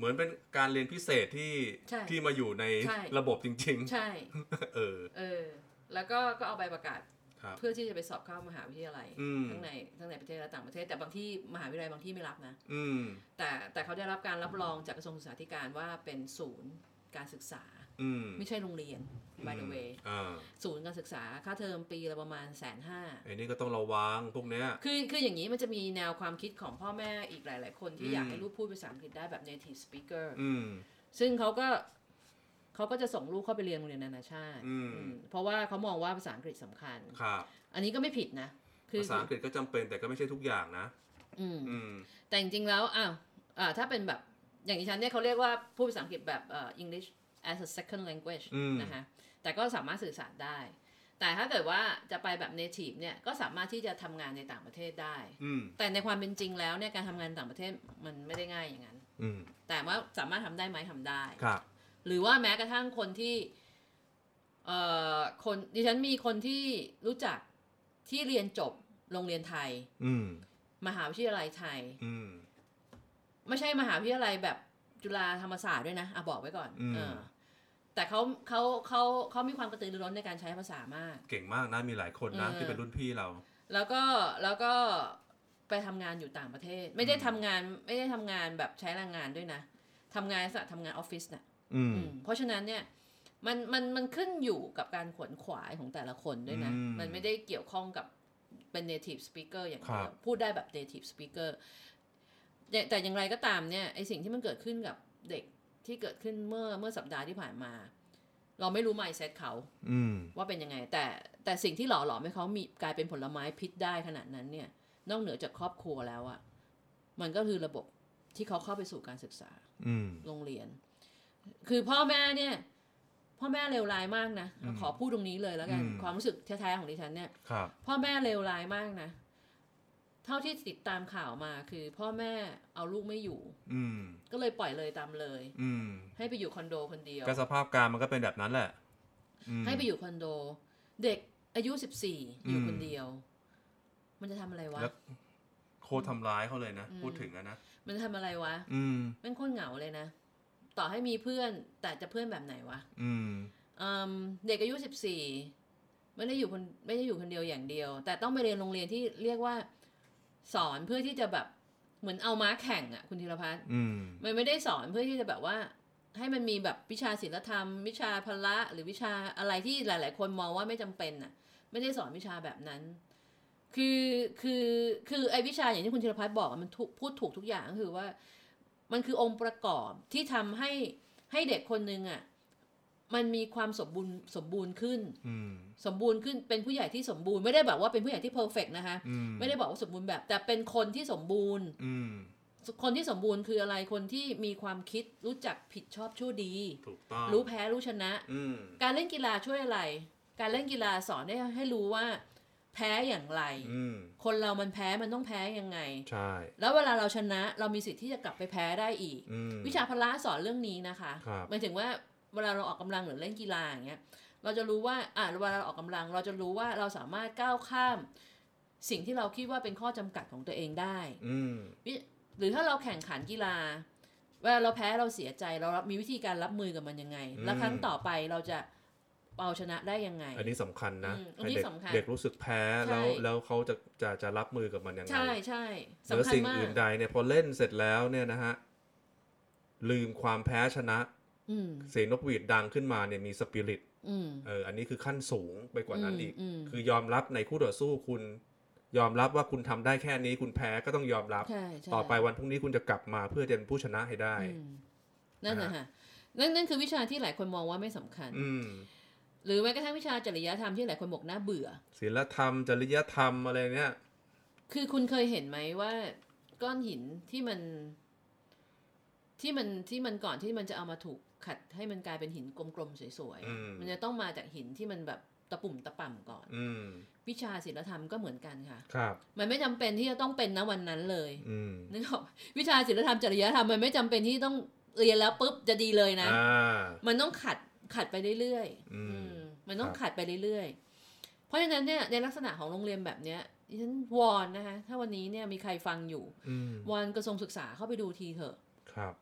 เหมือนเป็นการเรียนพิเศษที่ที่มาอยู่ในระบบจริงๆใช่เออเออแล้วก็ก็เอาใบประกาศเพื่อที่จะไปสอบเข้ามหาวิทยาลัยทั้งในทั้งในประเทศและต่างประเทศแต่บางที่มหาวิทยาลัยบางที่ไม่รับนะแต่แต่เขาได้รับการรับรองจากกระทรวงศึกษาธิการว่าเป็นศูนย์การศึกษาไม่ใช่โรงเรียน by the way ศูนย์การศึกษาค่าเทอมปีละประมาณแสนห้าไอ้นี่ก็ต้องระวังพวกเนี้ยคือคืออย่างนี้มันจะมีแนวความคิดของพ่อแม่อีกหลายๆคนที่อยากให้ลูกพูดภาษาอังกฤษได้แบบ native speaker ซึ่งเขาก็เขาก็จะส่งลูกเข้าไปเรียนโรงเรียนนานาชาติเพราะว่าเขามองว่าภาษาอังกฤษสำคัญอันนี้ก็ไม่ผิดนะภาษาอังกฤษก็จำเป็นแต่ก็ไม่ใช่ทุกอย่างนะแต่จริงๆแล้วอ้าวถ้าเป็นแบบอย่างดิฉันเนี่ยเขาเรียกว่าพูดภาษาอังกฤษแบบ English as a second language นะคะแต่ก็สามารถสื่อสารได้แต่ถ้าเกิดว่าจะไปแบบ native เนี่ยก็สามารถที่จะทำงานในต่างประเทศได้แต่ในความเป็นจริงแล้วเนี่ยการทำงานต่างประเทศมันไม่ได้ง่ายอย่างนั้นแต่ว่าสามารถทำได้ไหมทำได้หรือว่าแม้กระทั่งคนที่เอ่อคนดิฉันมีคนที่รู้จักที่เรียนจบโรงเรียนไทยมหาวิทยาลัยไทยไม่ใช่มหาวิทยาลัยแบบจุฬาธรรมศาสตร์ด้วยนะอ่ะบอกไว้ก่อนเออแต่เขาเขาเขาเขามีความกระตือรือร้นในการใช้ภาษามากเก่งมากนะมีหลายคนนะที่เป็นรุ่นพี่เราแล้วก็แล้วก็ไปทำงานอยู่ต่างประเทศไม่ได้ทำงานไม่ได้ทำงานแบบใช้แรงงานด้วยนะทำงานสักทำงานออฟฟิศน่ะเพราะฉะนั้นเนี่ยมันมันมันขึ้นอยู่กับการขวนขวายของแต่ละคนด้วยนะมันไม่ได้เกี่ยวข้องกับเป็น native speaker อย่างเดียวพูดได้แบบ native speaker แต่อย่างไรก็ตามเนี่ยไอสิ่งที่มันเกิดขึ้นกับเด็กที่เกิดขึ้นเมื่อเมื่อสัปดาห์ที่ผ่านมาเราไม่รู้ mindset เขาว่าเป็นยังไงแต่แต่สิ่งที่หล่อหลอมให้เขามีกลายเป็นผลไม้พิษได้ขนาดนั้นเนี่ยนอกเหนือจากครอบครัวแล้วอะมันก็คือระบบที่เขาเข้าไปสู่การศึกษาโรงเรียนคือพ่อแม่เนี่ยพ่อแม่เลวร้ายมากนะขอพูดตรงนี้เลยแล้วกันความรู้สึกแท้ๆของดิฉันเนี่ยพ่อแม่เลวร้ายมากนะเท่าที่ติดตามข่าวมาคือพ่อแม่เอาลูกไม่อยู่ก็เลยปล่อยเลยตามเลยให้ไปอยู่คอนโดคนเดียวก็สภาพการมันก็เป็นแบบนั้นแหละให้ไปอยู่คอนโดเด็กอายุสิบสี่อยู่คนเดียวมันจะทำอะไรวะโคตรทำร้ายเขาเลยนะพูดถึงอะนะมันจะทำอะไรวะเป็นคนเหงาเลยนะต่อให้มีเพื่อนแต่จะเพื่อนแบบไหนวะเด็กอายุสิบสี่ไม่ได้อยู่คนไม่ได้อยู่คนเดียวอย่างเดียวแต่ต้องไปเรียนโรงเรียนที่เรียกว่าสอนเพื่อที่จะแบบเหมือนเอาม้าแข่งอ่ะคุณธีรพัฒน์มันไม่ได้สอนเพื่อที่จะแบบว่าให้มันมีแบบวิชาศิลธรรมวิชาพละหรือวิชาอะไรที่หลายๆคนมองว่าไม่จำเป็นอ่ะไม่ได้สอนวิชาแบบนั้นคือคือคือไอ้วิชาอย่างที่คุณธีรพัฒน์บอกมันพูดถูกทุกอย่างก็คือว่ามันคือองค์ประกอบที่ทำให้ให้เด็กคนนึงอ่ะมันมีความสมบูรณ์สมบูรณ์ขึ้นสมบูรณ์ขึ้นเป็นผู้ใหญ่ที่สมบูรณ์ไม่ได้แบบว่าเป็นผู้ใหญ่ที่เพอร์เฟกต์นะคะไม่ได้บอกว่าสมบูรณ์แบบแต่เป็นคนที่สมบูรณ์คนที่สมบูรณ์คืออะไรคนที่มีความคิดรู้จักผิดชอบชั่วดีรู้แพ้รู้ชนะการเล่นกีฬาช่วยอะไรการเล่นกีฬาสอนให้ให้รู้ว่าแพ้อย่างไรคนเรามันแพ้มันต้องแพ้ยังไงใช่แล้วเวลาเราชนะเรามีสิทธิ์ที่จะกลับไปแพ้ได้อีกวิชาพละสอนเรื่องนี้นะคะหมายถึงว่าเวลาเราออกกำลังหรือเล่นกีฬาอย่างเงี้ยเราจะรู้ว่าอ่าเวลาเราออกกำลังเราจะรู้ว่าเราสามารถก้าวข้ามสิ่งที่เราคิดว่าเป็นข้อจำกัดของตัวเองได้หรือถ้าเราแข่งขันกีฬาเวลาเราแพ้เราเสียใจเรามีวิธีการรับมือกับมันยังไงแล้วครั้งต่อไปเราจะเอาชนะได้ยังไงอันนี้สำคัญนะให้เด็กเด็กรู้สึกแพ้แล้วแล้วเขาจะจะจะรับมือกับมันยังไงใช่ใช่สำคัญมากสิ่งอื่นใดเนี่ยพอเล่นเสร็จแล้วเนี่ยนะฮะลืมความแพ้ชนะเสียงนกหวีดดังขึ้นมาเนี่ยมีสปิริตเอออันนี้คือขั้นสูงไปกว่านั้นอีกคือยอมรับในคู่ต่อสู้คุณยอมรับว่าคุณทำได้แค่นี้คุณแพ้ก็ต้องยอมรับต่อไปวันพรุ่งนี้คุณจะกลับมาเพื่อจะเป็นผู้ชนะให้ได้นั่นแหละค่ะนั่นนั่นคือวิชาที่หลายคนมองว่าไม่สำคัญหรือแม้กระทั่งวิชาจริยธรรมที่หลายคนบอกน่าเบื่อศีลธรรมจริยธรรมอะไรเนี้ยคือคุณเคยเห็นไหมว่าก้อนหินที่มันที่มันที่มันก่อนที่มันจะเอามาถูกขัดให้มันกลายเป็นหินกลมๆสวยๆมันจะต้องมาจากหินที่มันแบบตะปุ่มตะป่ำก่อนวิชาศีลธรรมก็เหมือนกันค่ะครับมันไม่จำเป็นที่จะต้องเป็นณวันนั้นเลยนึกออกวิชาศีลธรรมจริยธรรมมันไม่จำเป็นที่ต้องเรียนแล้วปุ๊บจะดีเลยนะมันต้องขัดขัดไปเรื่อยๆมันต้องขัดไปเรื่อยๆเพราะฉะนั้นเนี่ยในลักษณะของโรงเรียนแบบเนี้ยดิฉันวอนนะคะถ้าวันนี้เนี่ยมีใครฟังอยู่วอนกระทรวงศึกษาเข้าไปดูทีเถอะครับ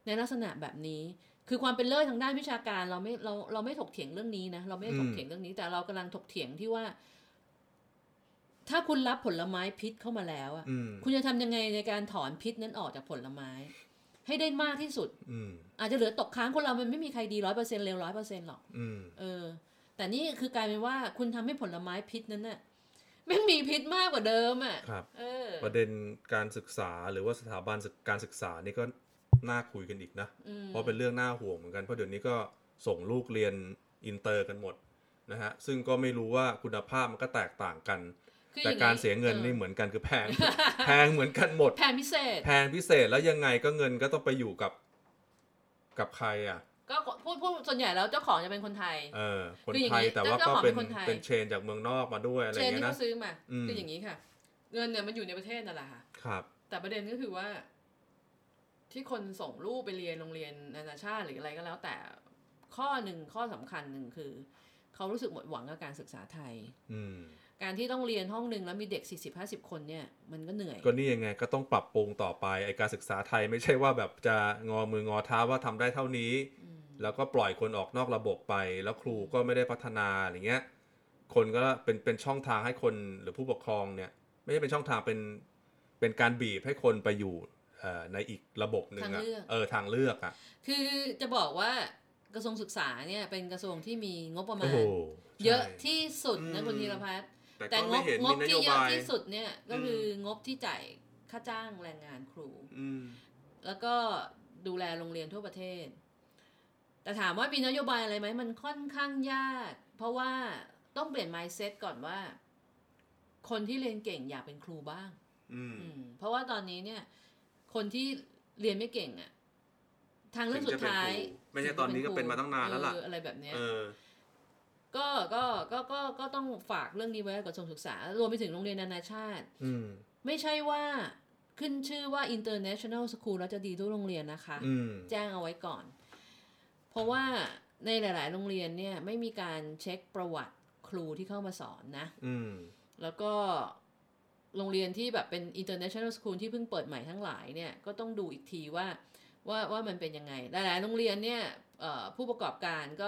ในลักษณะแบบนี้คือความเป็นเลิศทางด้านวิชาการเราไม่เราเราไม่ถกเถียงเรื่องนี้นะเราไม่ถกเถียงเรื่องนี้แต่เรากำลังถกเถียงที่ว่าถ้าคุณรับผลไม้พิษเข้ามาแล้วอ่ะคุณจะทำยังไงในการถอนพิษนั้นออกจากผลไม้ให้ได้มากที่สุดอาจจะเหลือตกค้างคนเรามันไม่มีใครดีร้อยเปอร์เซ็นต์เลวร้อยเปอร์เซ็นต์หรอกเออแต่นี่คือกลายเป็นว่าคุณทำให้ผลไม้พิษนั้นน่ะแม่งมีพิษมากกว่าเดิมอ่ะครับประเด็นการศึกษาหรือว่าสถาบันการศึกษานี่ก็น่าคุยกันอีกนะเพราะเป็นเรื่องน่าห่วงเหมือนกันเพราะเดี๋ยวนี้ก็ส่งลูกเรียนอินเตอร์กันหมดนะฮะซึ่งก็ไม่รู้ว่าคุณภาพมันก็แตกต่างกันแต่การเสียเงินนี่เหมือนกันคือแพง แพงเหมือนกันหมดแพงพิเศษแพงพิเศษแล้วยังไงก็เงินก็ต้องไปอยู่กับกับใครอ่ะก็พูดพูดส่วนใหญ่แล้วเจ้าของจะเป็นคนไทยเออคนไทยแต่ว่าก็เป็นเป็นเชนจากเมืองนอกมาด้วยอะไรอย่างเงี้ยนะเชนที่เขาซื้อมาคืออย่างนี้ค่ะเงินเนี่ยมันอยู่ในประเทศนั่นแหละค่ะครับแต่ประเด็นก็คือว่าที่คนส่งลูกไปเรียนโรงเรียนนานาชาติหรืออะไรก็แล้วแต่ข้อหนึ่งข้อสำคัญหนึ่งคือเขารู้สึกหมดหวังกับการศึกษาไทยการที่ต้องเรียนห้องนึงแล้วมีเด็ก สี่สิบห้าสิบ คนเนี่ยมันก็เหนื่อยก็นี่ยังไงก็ต้องปรับปรุงต่อไปไอ้การศึกษาไทยไม่ใช่ว่าแบบจะงอมืองอเท้าว่าทำได้เท่านี้แล้วก็ปล่อยคนออกนอกระบบไปแล้วครูก็ไม่ได้พัฒนาอย่างเงี้ยคนก็เป็นเป็นช่องทางให้คนหรือผู้ปกครองเนี่ยไม่ใช่เป็นช่องทางเป็นเป็นการบีบให้คนไปอยู่ในอีกระบบนึงอ่ะเออทางเลือกอ่ะคือจะบอกว่ากระทรวงศึกษาเนี่ยเป็นกระทรวงที่มีงบประมาณเยอะที่สุดนะคุณธีรพัฒน์แต่งบงบที่เยอะที่สุดเนี่ยก็คืองบที่จ่ายค่าจ้างแรงงานครูแล้วก็ดูแลโรงเรียนทั่วประเทศแต่ถามว่ามีนโยบายอะไรไหมมันค่อนข้างยากเพราะว่าต้องเปลี่ยน mindset ก่อนว่าคนที่เรียนเก่งอยากเป็นครูบ้างเพราะว่าตอนนี้เนี่ยคนที่เรียนไม่เก่งอ่ะทางเรื่องสุดท้ายไม่ใช่ตอนนี้ก็เป็นมาตั้งนานแล้วล่ะอะไรแบบเนี้ยก็ก็ก็ก็ก็ต้องฝากเรื่องนี้ไว้กับกระทรวงศึกษารวมไปถึงโรงเรียนนานาชาติไม่ใช่ว่าขึ้นชื่อว่า international school แล้วจะดีทุกโรงเรียนนะคะแจ้งเอาไว้ก่อนเพราะว่าในหลายๆโรงเรียนเนี่ยไม่มีการเช็คประวัติครูที่เข้ามาสอนนะแล้วก็โรงเรียนที่แบบเป็น international school ที่เพิ่งเปิดใหม่ทั้งหลายเนี่ยก็ต้องดูอีกทีว่าว่าว่ามันเป็นยังไงหลายๆโรงเรียนเนี่ยผู้ประกอบการก็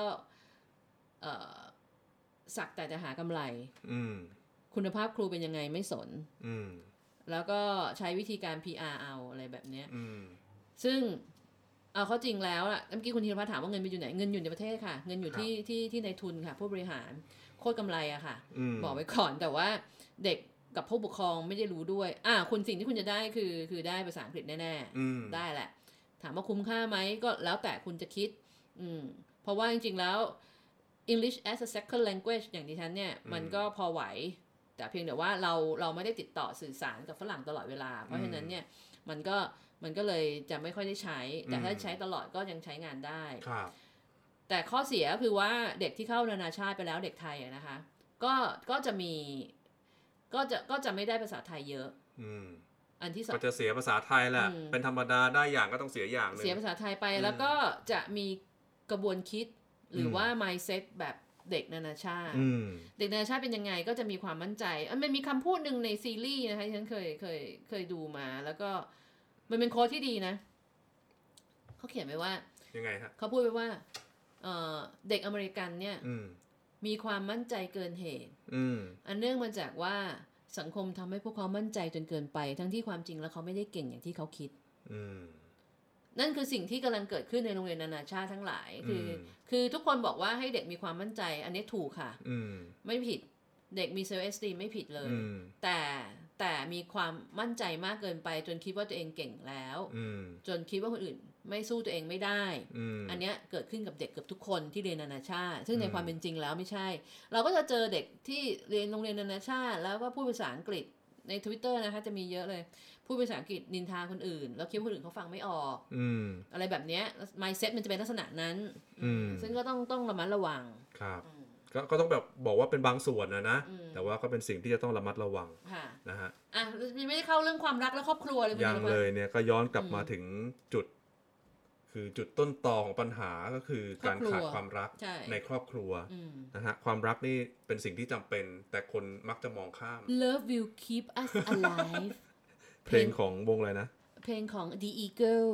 สักแต่จะหากำไรคุณภาพครูเป็นยังไงไม่สนแล้วก็ใช้วิธีการ พี อาร์ เอาอะไรแบบนี้ซึ่งเอาเข้าจริงแล้วอ่ะเมื่อกี้คุณธีรพัฒน์ถามว่าเงินไปอยู่ไหนเงินอยู่ในประเทศค่ะเงินอยู่ที่ที่ที่ในทุนค่ะผู้บริหารโคตรกำไรอะค่ะบอกไว้ก่อนแต่ว่าเด็กกับผู้ปกครองไม่ได้รู้ด้วยอ่าคุณสิ่งที่คุณจะได้คือคือได้ภาษาอังกฤษแน่ๆได้แหละถามว่าคุ้มค่าไหมก็แล้วแต่คุณจะคิดอืมเพราะว่าจริงๆแล้ว English as a second language อย่างดิฉันเนี่ยมันก็พอไหวแต่เพียงแต่ว่าเราเราไม่ได้ติดต่อสื่อสารกับฝรั่งตลอดเวลาเพราะฉะนั้นเนี่ยมันก็มันก็เลยจะไม่ค่อยได้ใช้แต่ถ้าใช้ตลอดก็ยังใช้งานได้แต่ข้อเสียคือว่าเด็กที่เข้านานาชาติไปแล้วเด็กไทยนะคะก็ก็จะมีก็จะก็จะไม่ได้ภาษาไทยเยอะอันที่สองก็จะเสียภาษาไทยแหละเป็นธรรมดาได้อย่างก็ต้องเสียอย่างนึงเสียภาษาไทยไปแล้วก็จะมีกระบวนคิดหรือว่า mindset แบบเด็กนานาชาติเด็กนานาชาติเป็นยังไงก็จะมีความมั่นใจมันมีคำพูดหนึ่งในซีรีส์นะคะที่ฉันเคยเคยเคยดูมาแล้วก็มันเป็นโค้ดที่ดีนะเขาเขียนไว้ว่ายังไงฮะเขาพูดไว้ว่าเอ่อเด็กอเมริกันเนี่ยมีความมั่นใจเกินเหตุอันเนื่องมาจากว่าสังคมทำให้พวกเขามั่นใจจนเกินไปทั้งที่ความจริงแล้วเขาไม่ได้เก่งอย่างที่เขาคิดนั่นคือสิ่งที่กำลังเกิดขึ้นในโรงเรียนนานาชาติทั้งหลายคือคือทุกคนบอกว่าให้เด็กมีความมั่นใจอันนี้ถูกค่ะไม่ผิดเด็กมีเซลฟ์เอสตีมไม่ผิดเลยแต่แต่มีความมั่นใจมากเกินไปจนคิดว่าตัวเองเก่งแล้วจนคิดว่าคนอื่นไม่สู้ตัวเองไม่ได้อันนี้เกิดขึ้นกับเด็กเกือบทุกคนที่เรียนนานาชาติซึ่งในความเป็นจริงแล้วไม่ใช่เราก็จะเจอเด็กที่เรียนโรงเรียนนานาชาติแล้วก็พูดภาษาอังกฤษใน Twitter นะคะจะมีเยอะเลยพูดภาษาอังกฤษนินทาคนอื่นแล้วคิดว่าคนอื่นเขาฟังไม่ออกอะไรแบบนี้ mindset มันจะเป็นลักษณะนั้นซึ่งก็ต้องต้องระมัดระวังครับก็ต้องแบบบอกว่าเป็นบางส่วนนะนะแต่ว่าก็เป็นสิ่งที่จะต้องระมัดระวังนะฮะอ่ะไม่ได้เข้าเรื่องความรักและครอบครัวเลยยังเลยเนี่ยก็ย้อนกลับมาถึงจุดคือจุดต้นตอของปัญหาก็คือการขาดความรักในครอบครัวนะฮะความรักนี่เป็นสิ่งที่จำเป็นแต่คนมักจะมองข้าม Love will keep us alive เพลงของวงอะไรนะเพลงของ The Eagle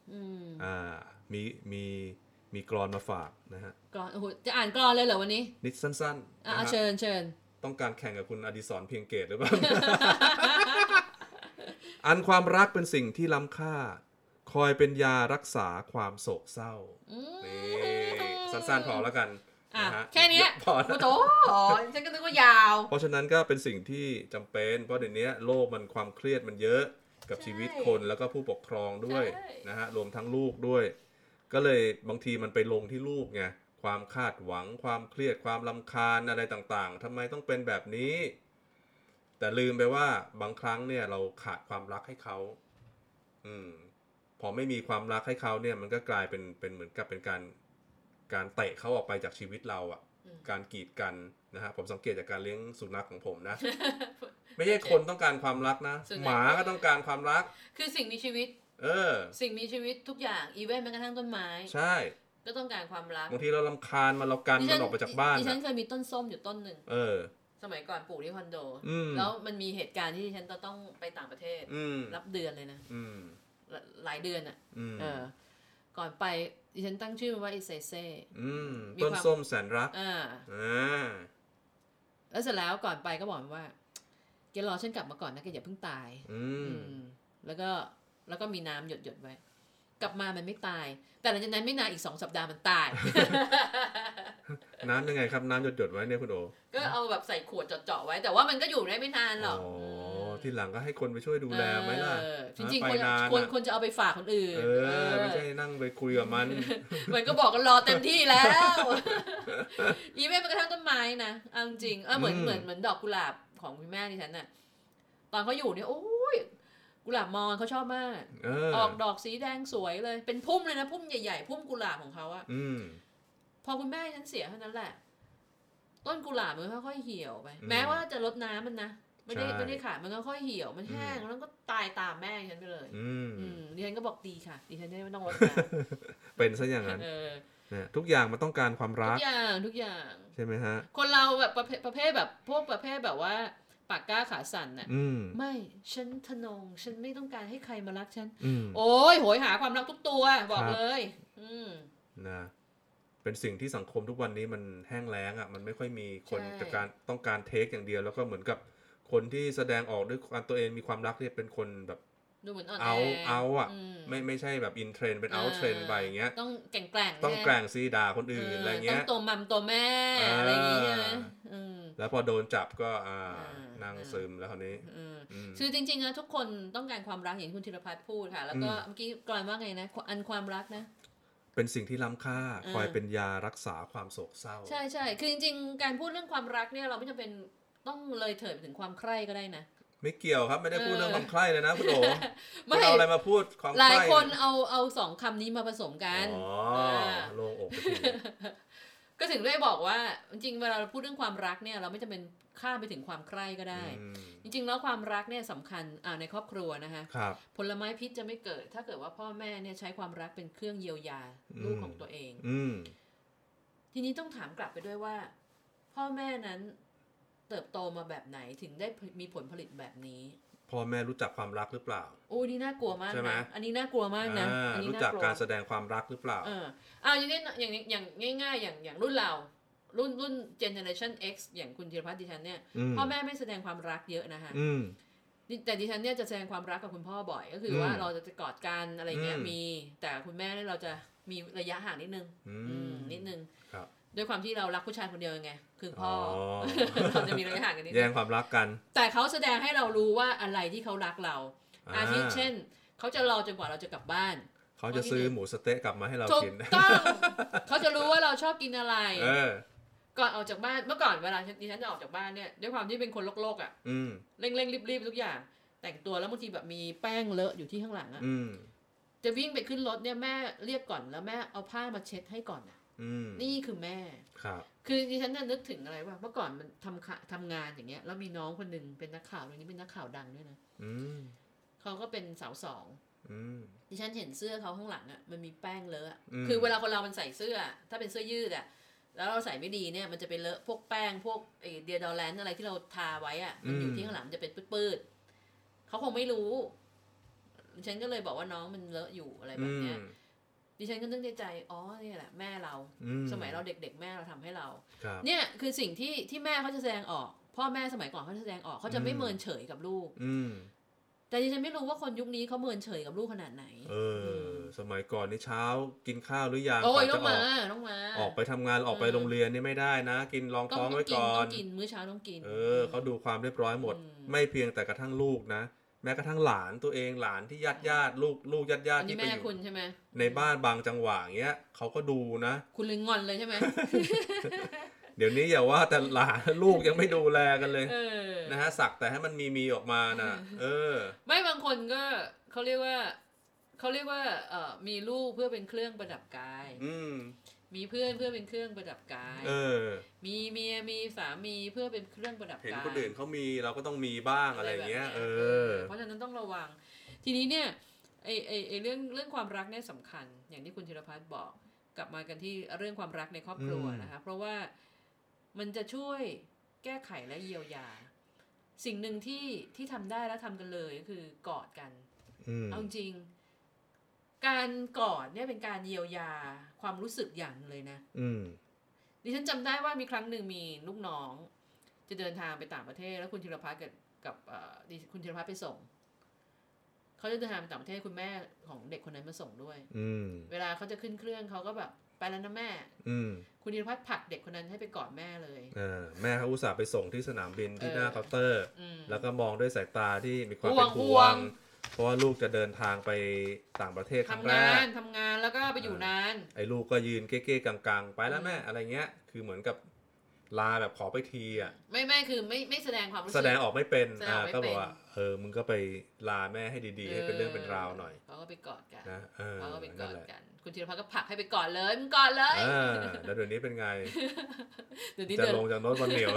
อ่ามีมีมีกลอนมาฝากนะฮะกลอนโอ้โหจะอ่านกลอนเลยเหรอวันนี้นิดสั้นๆอ่ะเชิญเชิญต้องการแข่งกับคุณอดิศรเพียงเกตหรือเปล่า อันความรักเป็นสิ่งที่ล้ำค่าคอยเป็นยารักษาความโศกเศร้านี่สั้นๆพอแล้วกันนะฮะแค่นี้พอโถฉันก็นึกว่ายาวเพราะฉะนั้นก็เป็นสิ่งที่จำเป็นเพราะเดี๋ยวนี้โลกมันความเครียดมันเยอะกับชีวิตคนแล้วก็ผู้ปกครองด้วยนะฮะรวมทั้งลูกด้วยก็เลยบางทีมันไปลงที่ลูกไงความคาดหวังความเครียดความรำคาญอะไรต่างๆทำไมต้องเป็นแบบนี้แต่ลืมไปว่าบางครั้งเนี่ยเราขาดความรักให้เขาอืมพอไม่มีความรักให้เขาเนี่ยมันก็กลายเป็นเป็นเหมือนกับเป็นการการเตะเขาออกไปจากชีวิตเราอ่ะการกีดกันนะฮะผมสังเกตจากการเลี้ยงสุนัขของผมนะ ไม่ใช่คนต้องการความรักนะหมาก็ต้องการความรักคือสิ่งมีชีวิตเออสิ่งมีชีวิตทุกอย่างอีเวนต์แม้กระทั่งต้นไม้ใช่ก็ต้องการความรักบางทีเรารำคาญมันเรากันมันออกไปจากบ้านดิฉันเคยมีต้นส้มอยู่ต้นหนึ่งเออสมัยก่อนปลูกที่คอนโดแล้วมันมีเหตุการณ์ที่ดิฉันต้องไปต่างประเทศรับเดือนเลยนะหลายเดือนอ่ะเออก่อนไปดิฉันตั้งชื่อว่าไอเซเซ่ต้นส้มแสนรักอ่าแล้วเสร็จแล้วก่อนไปก็บอกว่าแกรอฉันกลับมาก่อนนะแกอย่าเพิ่งตายแล้วก็แล้วก็มีน้ำหยดหยดไว้กลับมามันไม่ตายแต่หลังจากนั้นไม่นานอีกสองสัปดาห์มันตายน้ำยังไงครับน้ำหยดหยดไว้เนี่ยคุณโอก็เอาแบบใส่ขวดเจาะๆไว้แต่ว่ามันก็อยู่ได้ไม่นานหรอกอ๋อที่หลังก็ให้คนไปช่วยดูแลไหมล่ะจริงๆคนควรควรจะเอาไปฝากคนอื่นเออไม่ใช่นั่งไปคุยกับมันมันก็บอกกันรอเต็มที่แล้วอีเมลมันกระทั่งต้นไม้นะเอาจริงเออเหมือนเหมือนเหมือนดอกกุหลาบของคุณแม่ดิฉันน่ะตอนเขาอยู่เนี่ยโอ้ยกุหลาบมอนเขาชอบมากออกดอกสีแดงสวยเลยเป็นพุ่มเลยนะพุ่มใหญ่ๆพุ่มกุหลาบของเขาอะพอคุณแม่ฉันเสียเท่านั้นแหละต้นกุหลาบมันค่อยๆเหี่ยวไปแม้ว่าจะรดน้ำมันนะไม่ได้ไม่ได้ขาดมันก็ค่อยเหี่ยวมันแห้งแล้วก็ตายตามแม่ฉันไปเลยดิฉันก็บอกดีค่ะดิฉันไม่ต้องรดน้ำเป็นซะอย่างนั้นทุกอย่างมันต้องการความรักทุกอย่างทุกอย่างใช่ไหมฮะคนเราแบบประเภทประเภทแบบพวกประเภทแบบว่าปากกล้าขาสั่นน่ะไม่ฉันทนงฉันไม่ต้องการให้ใครมารักฉันโอ้ยโหยหาความรักทุกตัวบอกเลยนะเป็นสิ่งที่สังคมทุกวันนี้มันแห้งแล้งอ่ะมันไม่ค่อยมีคนจากการต้องการเทคอย่างเดียวแล้วก็เหมือนกับคนที่แสดงออกด้วยการตัวเองมีความรักเนี่ยเป็นคนแบบเอาเอาอ่ะไม่ไม่ใช่แบบอินเทรนเป็นเอาเทรนไปอย่างเงี้ยต้องแกร่งแกร่งต้องแกร่งซีด่าคนอื่นอะไรเงี้ยต้องตัวมัมตัวแม่อะไรอย่างเงี้ยแล้วพอโดนจับก็อ่านั่งซึมแล้วคราวนี้คือจริงๆนะทุกคนต้องการความรักอย่างคุณธีรพัฒน์พูดค่ะแล้วก็เมื่อกี้กล่าวว่าไงนะอันความรักนะเป็นสิ่งที่ล้ำค่าคอยเป็นยารักษาความโศกเศร้าใช่ใช่คือจริงๆการพูดเรื่องความรักเนี่ยเราไม่จำเป็นต้องเลยเถิดไปถึงความใคร่ก็ได้นะไม่เกี่ยวครับไม่ได้พูดเรื่องความใคร่เลยนะคุณโอ๋ไม่เอาอะไรมาพูดความใคร่หลายคนเอาเอาสองคำนี้มาผสมกันอ๋อโล่งอกไปทีก็ถึงได้บอกว่าจริงๆเวลาเราพูดเรื่องความรักเนี่ยเราไม่จำเป็นข้ามไปถึงความใคร่ก็ได้จริงๆแล้วความรักเนี่ยสำคัญอ่าในครอบครัวนะคะผลไม้พิษจะไม่เกิดถ้าเกิดว่าพ่อแม่เนี่ยใช้ความรักเป็นเครื่องเยียวยาลูกของตัวเองทีนี้ต้องถามกลับไปด้วยว่าพ่อแม่นั้นเติบโตมาแบบไหนถึงได้มีผลผลิตแบบนี้พ่อแม่รู้จักความรักหรือเปล่าโอ้นี่น่ากลัวมากนะอันนี้น่ากลัวมากนะอันนี้รู้จักการแสดงความรักหรือเปล่าเอออ่าอย่างนี้อย่างอย่างง่ายๆอย่างอย่างรุ่นเรารุ่นรุ่น generation X อย่างคุณธีรพัฒน์ดิฉันเนี่ยพ่อแม่ไม่แสดงความรักเยอะนะคะแต่ดิฉันเนี่ยจะแสดงความรักกับคุณพ่อบ่อยก็คือว่าเราจะกอดกันอะไรเงี้ยมีแต่คุณแม่เนี่ยเราจะมีระยะห่างนิดนึงนิดนึงด้วยความที่เรารักผู้ชายคนเดียวไงคือพ่อเราจะมีระยะห่างกันนิดนึงแย่งความรักกันแต่เขาแสดงให้เรารู้ว่าอะไรที่เขารักเราอาทิเช่นเขาจะรอจนกว่าเราจะกลับบ้านเขาจะซื้อหมูสะเต๊ะกลับมาให้เรากินถูกต้องเขาจะรู้ว่าเราชอบกินอะไรก่อนออกจากบ้านเมื่อก่อนเวลาดิฉันจะออกจากบ้านเนี่ยด้วยความที่เป็นคนโลกๆอ่ะเร่งๆรีบๆทุกอย่างแต่งตัวแล้วบางทีแบบมีแป้งเลอะอยู่ที่ข้างหลังอ่ะจะวิ่งไปขึ้นรถเนี่ยแม่เรียกก่อนแล้วแม่เอาผ้ามาเช็ดให้ก่อนอ่ะนี่คือแม่ครับคือดิฉันนึกถึงอะไรว่าเมื่อก่อนมันทำทำงานอย่างเงี้ยแล้วมีน้องคนหนึ่งเป็นนักข่าวคนนี้เป็นนักข่าวดังด้วยนะเขาก็เป็นสาวสองดิฉันเห็นเสื้อเขาข้างหลังอ่ะมันมีแป้งเลอะคือเวลาคนเรามันใส่เสื้อถ้าเป็นเสื้อยืดอ่ะแล้วเราใส่ไม่ดีเนี่ยมันจะเป็นเลอะพวกแป้งพวกไอเดียดอแลนอะไรที่เราทาไว้อ่ะมันอยู่ที่ข้างหลังจะเป็นปื้ดๆเขาคงไม่รู้ดิฉันก็เลยบอกว่าน้องมันเลอะอยู่อะไรแบบเนี้ยดิฉันก็นึกในใจอ๋อนี่แหละแม่เราสมัยเราเด็กๆแม่เราทำให้เราเนี่ยคือสิ่งที่ที่แม่เขาจะแสดงออกพ่อแม่สมัยก่อนเขาจะแสดงออกเขาจะไม่เมินเฉยกับลูกแต่ดิฉันไม่รู้ว่าคนยุคนี้เขาเมินเฉยกับลูกขนาดไหนเออสมัยก่อนนี่เช้ากินข้าวหรือยังโอ้ยต้องมาต้องมาออกไปทำงานออกไปโรงเรียนนี่ไม่ได้นะกินรองท้องไว้ก่อนต้องกินมื้อเช้าต้องกินเออเขาดูความเรียบร้อยหมดไม่เพียงแต่กระทั่งลูกนะแม้กระทั่งหลานตัวเองหลานที่ญาติญาติลูกลูกญาติญาติที่ไปอยู่ในบ้านบางจังหวะเงี้ยเขาก็ดูนะคุณเลยงอนเลยใช่ไหมเดี๋ยวนี้อย่าว่าแต่หลานลูกยังไม่ดูแลกันเลยนะฮะสักแต่ให้มันมีมีออกมานะเออไม่บางคนก็เขาเรียกว่าเขาเรียกว่าเอ่อมีลูกเพื่อเป็นเครื่องประดับกายมีเพื่อนเพื่อเป็นเครื่องประดับกายมีเมียมีสามีเพื่อเป็นเครื่องประดับกายเห็นคนอื่นเขามีเราก็ต้องมีบ้างอะไรเงี้ยเออเพราะฉะนั้นต้องระวังทีนี้เนี่ยไอไอไอเรื่องเรื่องความรักเนี่ยสำคัญอย่างที่คุณธีรพัฒน์บอกกลับมากันที่เรื่องความรักในครอบครัวนะคะเพราะว่ามันจะช่วยแก้ไขและเยียวยาสิ่งหนึ่งที่ที่ทำได้และทำกันเลยก็คือกอดกันเอาจริงการกอดเนี่ยเป็นการเยียวยาความรู้สึกอย่างเลยนะดิฉันจำได้ว่ามีครั้งหนึ่งมีลูกน้องจะเดินทางไปต่างประเทศแล้วคุณธีรพัฒน์กับกับคุณธีรพัฒน์ไปส่งเขาจะเดินทางไปต่างประเทศคุณแม่ของเด็กคนนั้นมาส่งด้วยเวลาเขาจะขึ้นเครื่องเขาก็แบบไปแล้วนะแม่คุณธีรพัฒน์ผลักเด็กคนนั้นให้ไปกอดแม่เลยแม่เขาอุตส่าห์ไปส่งที่สนามบินที่หน้าเคาน์เตอร์แล้วก็มองด้วยสายตาที่มีความเป็นห่วงเพราะว่าลูกจะเดินทางไปต่างประเทศครั้งแรกทำงานทำงานแล้วก็ไปอยู่นานไอ้ลูกก็ยืนเก้ๆกังๆไปแล้วแม่อะไรเงี้ยคือเหมือนกับลาแบบขอไปทีอ่ะไม่ไม่คือไม่ไม่แสดงความรู้สึกแสดงออกไม่เป็นอ่าก็บอกว่าเออมึงก็ไปลาแม่ให้ดีๆให้เป็นเรื่องเป็นราวหน่อยเขาก็ไปกอดกันนะเขาก็ไปกอดกันคุณธีรพัฒน์ก็ผลักให้ไปกอดเลยมึงกอดเลยแล้วเดี๋ยวนี้เป็นไงจะลงจากโน้ตวันเหนียว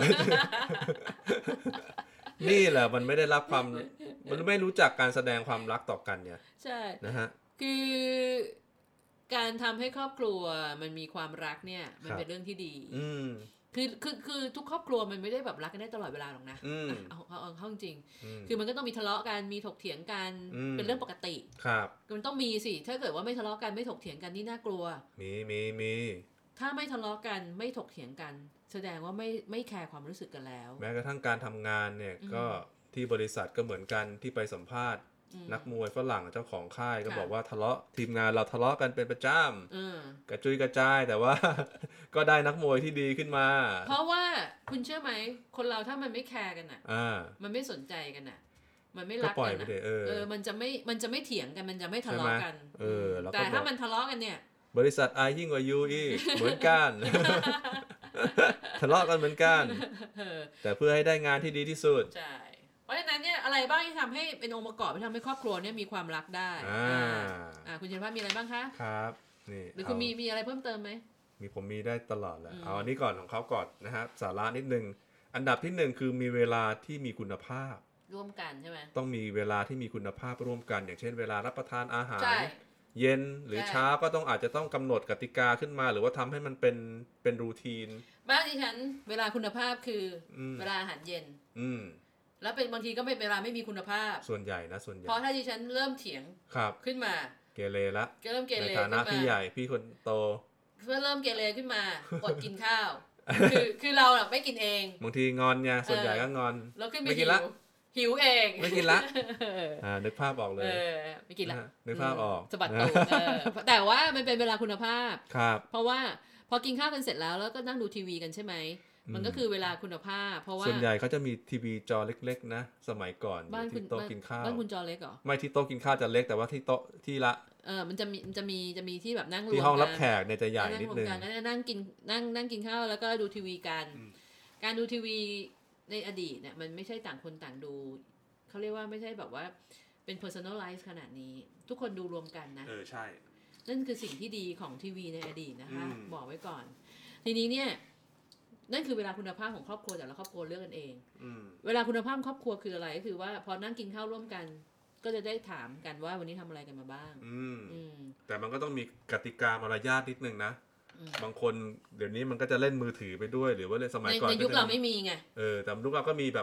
นี่แหละมันไม่ได้รับความมันไม่รู้จักการแสดงความรักต่อกันเนี่ยใช่นะฮะคือการทำให้ครอบครัวมันมีความรักเนี่ยมันเป็นเรื่องที่ดีคือคือคือทุกครอบครัวมันไม่ได้แบบรักกันได้ตลอดเวลาหรอกนะเอาเอาเอาเข้าจริงคือมันก็ต้องมีทะเลาะกันมีถกเถียงกันเป็นเรื่องปกติครับมันต้องมีสิถ้าเกิดว่าไม่ทะเลาะกันไม่ถกเถียงกันนี่น่ากลัวมีมีมีถ้าไม่ทะเลาะกันไม่ถกเถียงกันแสดงว่าไม่ไม่แคร์ความรู้สึกกันแล้วแม้กระทั่งการทำงานเนี่ยก็ที่บริษัทก็เหมือนกันที่ไปสัมภาษณ์นักมวยฝรั่งเจ้าของค่ายก็บอกว่าทะเลาะทีมงานเราทะเลาะกันเป็นประจำกระจุยกระจายแต่ว่าก็ได้นักมวยที่ดีขึ้นมาเพราะว่าคุณเชื่อไหมคนเราถ้ามันไม่แคร์กันอ่ะมันไม่สนใจกันอ่ะมันไม่รักกันเออมันจะไม่มันจะไม่เถียงกันมันจะไม่ทะเลาะกันแต่ถ้ามันทะเลาะกันเนี่ยบริษัทอายยิ่งกว่ายูอีกเหมือนกันทะเลาะกันเหมือนกันแต่เพื่อให้ได้งานที่ดีที่สุดใช่เพราะฉะนั้นเนี่ยอะไรบ้างที่ทำให้เป็นองค์ประกอบที่ทำให้ครอบครัวเนี่ยมีความรักได้อ่าอ่าคุณเชนภาพมีอะไรบ้างคะครับนี่หรือคุณมีมีอะไรเพิ่มเติมไหมมีผมมีได้ตลอดแหละเอาอันนี้ก่อนของเขาก่อนนะฮะสาระนิดนึงอันดับที่หนึ่งคือมีเวลาที่มีคุณภาพร่วมกันใช่ไหมต้องมีเวลาที่มีคุณภาพร่วมกันอย่างเช่นเวลารับประทานอาหารเย็นหรือเช้าก็ต้องอาจจะต้องกำหนดกติกาขึ้นมาหรือว่าทำให้มันเป็นเป็นรูทีนบ้านดิฉันเวลาคุณภาพคือเวลาอาหารเย็นแล้วเป็นบางทีก็เป็นเวลาไม่มีคุณภาพส่วนใหญ่นะส่วนใหญ่เพราะถ้าดิฉันเริ่มเถียงขึ้นมาเกเรละเริ่มเกเรในฐานะพี่ใหญ่พี่คนโตเพื่อเริ่มเกเรขึ้นมาอดกินข้าวคือคือเราแบบไม่กินเองบางทีงอนไงส่วนใหญ่ก็งอนไม่กินละหิวเองไม่กินละอ่านึกภาพออกเลยไม่กินละนึกภาพออกสะบัดตูดแต่ว่ามันเป็นเวลาคุณภาพครับเพราะว่าพอกินข้าวกันเสร็จแล้วแล้วก็นั่งดูทีวีกันใช่ไหมมันก็คือเวลาคุณภาพเพราะว่าส่วนใหญ่เขาจะมีทีวีจอเล็กๆนะสมัยก่อนที่โต๊ะกินข้าวบ้านคุณจอเล็กเหรอไม่ที่โต๊ะกินข้าวจะเล็กแต่ว่าที่โต๊ะที่ละเออมันจะมีมันจะมีจะมีที่แบบนั่งรวมที่ห้องรับแขกเนี่ยจะใหญ่นิดนึงนั่งกินนั่งนั่งกินข้าวแล้วก็ดูทีวีกันการดูทีวีในอดีตเนี่ยมันไม่ใช่ต่างคนต่างดูเขาเรียกว่าไม่ใช่แบบว่าเป็น personalize ขนาดนี้ทุกคนดูรวมกันนะเออใช่นั่นคือสิ่งที่ดีของทีวีในอดีตนะคะบอกไว้ก่อนทีนี้เนี่ยนั่นคือเวลาคุณภาพของครอบครัวแต่ละครอบครัวเลือกกันเองเวลาคุณภาพครอบครัวคืออะไรก็คือว่าพอนั่งกินข้าวร่วมกันก็จะได้ถามกันว่าวันนี้ทำอะไรกันมาบ้างแต่มันก็ต้องมีกติกามารยาทนิดนึงนะบางคนเดี๋ยวนี้มันก็จะเล่นมือถือไปด้วยหรือว่าเล่นสมัยก่อนในยุคเราไม่มีไงเออแต่ยุคเราก็มีแบบ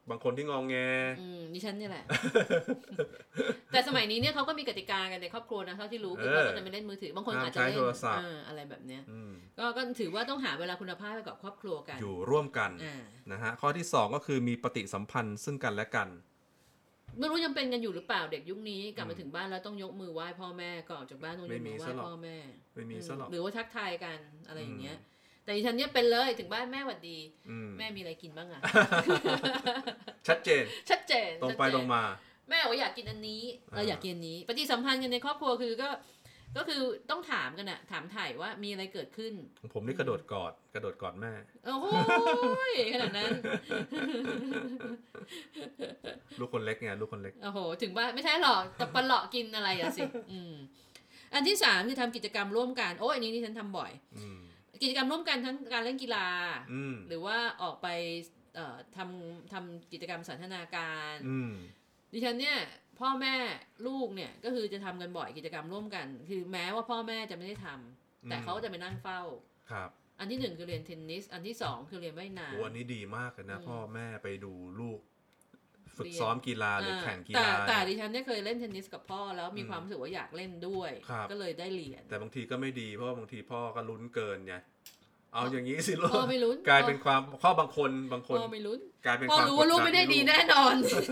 บางคนที่งองแงอืมดิฉันนี่แหละ แต่สมัยนี้เนี่ยเขาก็มีกติกากันในครอบครัวนะเท่าที่รู้คือเขาก็จะไม่เล่นมือถือบางคนอาจจะเล่นอะไรแบบเนี้ยก็ก็ถือว่าต้องหาเวลาคุณภาพไปกับครอบครัวกันอยู่ร่วมกันนะฮะข้อที่สองก็คือมีปฏิสัมพันธ์ซึ่งกันและกันไม่รู้ยังเป็นกันอยู่หรือเปล่าเด็กยุคนี้กลับมาถึงบ้านแล้วต้องยกมือไหว้พ่อแม่ก่อนออกจากบ้านต้องยกมือไหว้พ่อแม่ไม่มีซะหรอกหรือว่าทักทายกันอะไรอย่างเงี้ยแต่ดิฉันเนี่ยเป็นเลยถึงบ้านแม่หวัดดีแม่มีอะไรกินบ้างอะชัดเจนชัดเจนตรงไปตรงมาแม่ว่าอยากกินอันนี้เราอยากกินอันนี้ปฏิสัมพันธ์กันในครอบครัวคือก็ก็คือต้องถามกันอะถามถ่ายว่ามีอะไรเกิดขึ้นผมนี่กระโดดกอดกระโดดกอดแม่โอ้โหขนาดนั้นลูกคนเล็กไงลูกคนเล็กโอ้โหถึงว่าไม่ใช่หรอกแต่ปลาเลาะกินอะไรอะสิอันที่สามคือทำกิจกรรมร่วมกันโอ้ยอันนี้นี่ฉันทำบ่อยกิจกรรมร่วมกันทั้งการเล่นกีฬาหรือว่าออกไปทำทำกิจกรรมสันทนาการดิฉันเนี่ยพ่อแม่ลูกเนี่ยก็คือจะทำกันบ่อยกิจกรรมร่วมกันคือแม้ว่าพ่อแม่จะไม่ได้ทำแต่เขาจะไปนั่งเฝ้าครับอันที่หนึ่งคือเรียนเทนนิสอันที่สองคือเรียนว่ายน้ำโอ้อันนี้ดีมากเลยนะพ่อแม่ไปดูลูกฝึกซ้อมกีฬาหรือแข่งกีฬาแต่แต่ดิฉันเนี่ยเคยเล่นเทนนิสกับพ่อแล้วมีความรู้สึกว่าอยากเล่นด้วยก็เลยได้เรียนแต่บางทีก็ไม่ดีเพราะบางทีพ่อก็ลุ้นเกินไงเอาอย่างนี้สิลูกพ่อไม่ลุ้นกลายเป็นความข้อบางคนบางคนพ่อไม่ลุ้นกลายเป็นความพ่อรู้ว่าลูกไม่ได้ดีแน่นอน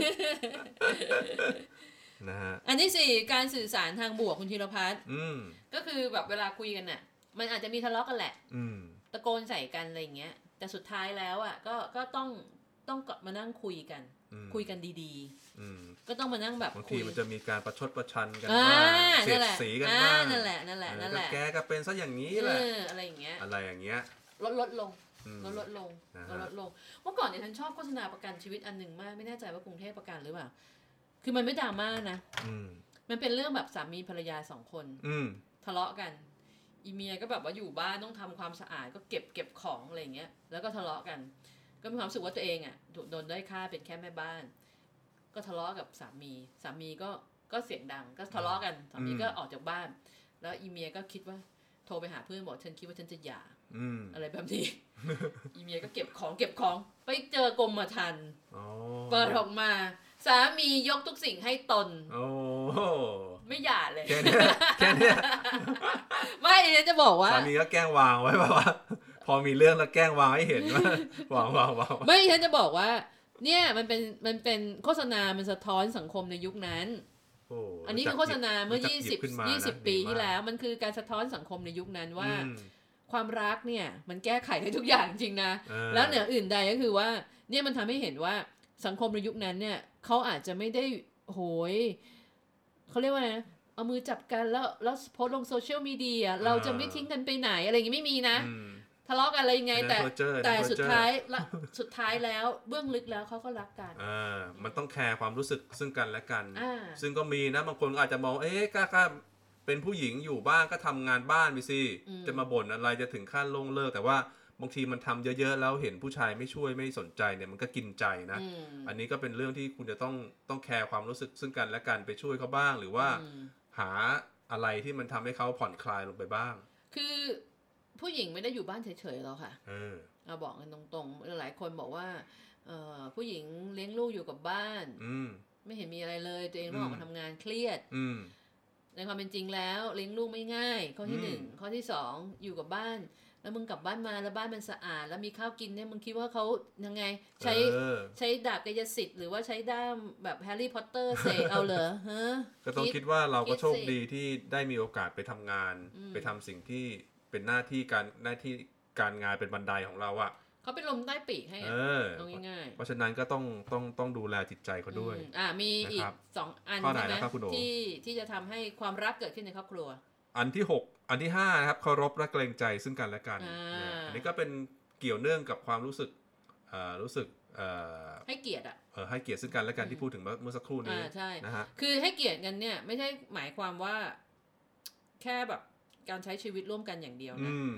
นะฮะอันที่สี่การสื่อสารทางบวกคุณธีรพัฒน์ก็คือแบบเวลาคุยกันน่ะมันอาจจะมีทะเลาะกันแหละตะโกนใส่กันอะไรอย่างเงี้ยแต่สุดท้ายแล้วอ่ะก็ก็ต้องต้องมานั่งคุยกันคุยกันดีๆก็ต้องมานั่งแบบบางทีมันจะมีการประชดประชันกันบ้างเสียดสีกันบ้างนั่นแหละนั่นแหละนั่นแหละแกก็เป็นซะอย่างนี้แหละอะไรอย่างเงี้ยอะไรอย่างเงี้ยลดลดลงลดลดลงลดลดลงเมื่อก่อนเนี่ยฉันชอบโฆษณาประกันชีวิตอันหนึ่งมากไม่แน่ใจว่ากรุงเทพประกันหรือเปล่าคือมันไม่ดราม่านะมันเป็นเรื่องแบบสามีภรรยาสองคนทะเลาะกันอีเมียก็แบบว่าอยู่บ้านต้องทำความสะอาดก็เก็บเก็บของอะไรอย่างเงี้ยแล้วก็ทะเลาะกันก็มีความรู้สึกว่าตัวเองอ่ะโดนได้ค่าเป็นแค่แม่บ้านก็ทะเลาะกับสามีสามีก็ก็เสียงดังก็ทะเลาะกันสามีก็ออกจากบ้านแล้วอีเมียก็คิดว่าโทรไปหาเพื่อนบอกฉันคิดว่าฉันจะหย่าอะไรแบบนี้ อีเมียก็เก็บของเก็บของไปเจอกรมธรรม์เปิดออกมาสามียกทุกสิ่งให้ตนไม่หย่าเลยแค่นี้แค่นี้ไม่ฉันจะบอกว่าสามีก็แกล้งวางไว้แบบว่าพอมีเรื่องแล้วแกล้งวางให้เห็นว่าวางวางวางไม่ฉันจะบอกว่าเนี่ยมันเป็นมันเป็นโฆษณามันสะท้อนสังคมในยุคนั้นอันนี้คือโฆษณาเมื่อยี่สิบ ยี่สิบปีที่แล้วมันคือการสะท้อนสังคมในยุคนั้นว่าความรักเนี่ยมันแก้ไขได้ทุกอย่างจริงนะแล้วเหนืออื่นใดก็คือว่าเนี่ยมันทำให้เห็นว่าสังคมในยุคนั้นเนี่ยเขาอาจจะไม่ได้โหยเขาเรียกว่าไงเอามือจับกันแล้วแล้วโพสลงโซเชียลมีเดียเราจะไม่ทิ้งกันไปไหนอะไรอย่างงี้ไม่มีนะทะเลาะกันอะไรยังไงแต่แต่สุดท้ายละสุดท้ายแล้วเบื้องลึกแล้วเขาก็รักกันอ่ามันต้องแคร์ความรู้สึกซึ่งกันและกันซึ่งก็มีนะบางคนอาจจะมองเอ๊ะกล้าๆเป็นผู้หญิงอยู่บ้านก็ทำงานบ้านไปสิจะมาบ่นอะไรจะถึงขั้นลงเลิกแต่ว่าบางทีมันทำเยอะๆแล้วเห็นผู้ชายไม่ช่วยไม่สนใจเนี่ยมันก็กินใจนะอันนี้ก็เป็นเรื่องที่คุณจะต้องต้องแคร์ความรู้สึกซึ่งกันและกันไปช่วยเขาบ้างหรือว่าหาอะไรที่มันทำให้เขาผ่อนคลายลงไปบ้างคือผู้หญิงไม่ได้อยู่บ้านเฉยๆหรอกค่ะเอาบอกกันตรงๆหลายคนบอกว่าผู้หญิงเลี้ยงลูกอยู่กับบ้านไม่เห็นมีอะไรเลยตัวเองต้องออกมาทำงานเครียดในความเป็นจริงแล้วเลี้ยงลูกไม่ง่ายข้อที่หนึ่งข้อที่สองอยู่กับบ้านแล้วมึงกลับบ้านมาแล้วบ้านมันสะอาดแล้วมีข้าวกินเนี่ยมึงคิดว่าเขายังไงใช้ใช้ดาบกายสิทธิ์หรือว่าใช้ด้ามแบบแฮร์รี่พอตเตอร์เสกเอาเหรอฮะก็ต้องคิดว่าเราก็โชคดีที่ได้มีโอกาสไปทำงานไปทำสิ่งที่เป็นหน้าที่การหน้าที่การงานเป็นบันไดของเราอะเขาเป็นลมใต้ปีกให้ตรงง่ายๆเพราะฉะนั้นก็ต้องต้องต้องดูแลจิตใจเขาด้วยอ่ามีอีกสองอันใช่ไหมที่ที่จะทำให้ความรักเกิดขึ้นในครอบครัวอันที่หกอันที่ห้านะครับเคารพและเกรงใจซึ่งกันและกันอันนี้ก็เป็นเกี่ยวเนื่องกับความรู้สึกรู้สึกให้เกียรติอ่ะให้เกียรติซึ่งกันและกันที่พูดถึงเมื่อสักครู่นี้นะฮะคือให้เกียรติกันเนี่ยไม่ใช่หมายความว่าแค่แบบการใช้ชีวิตร่วมกันอย่างเดียวนะ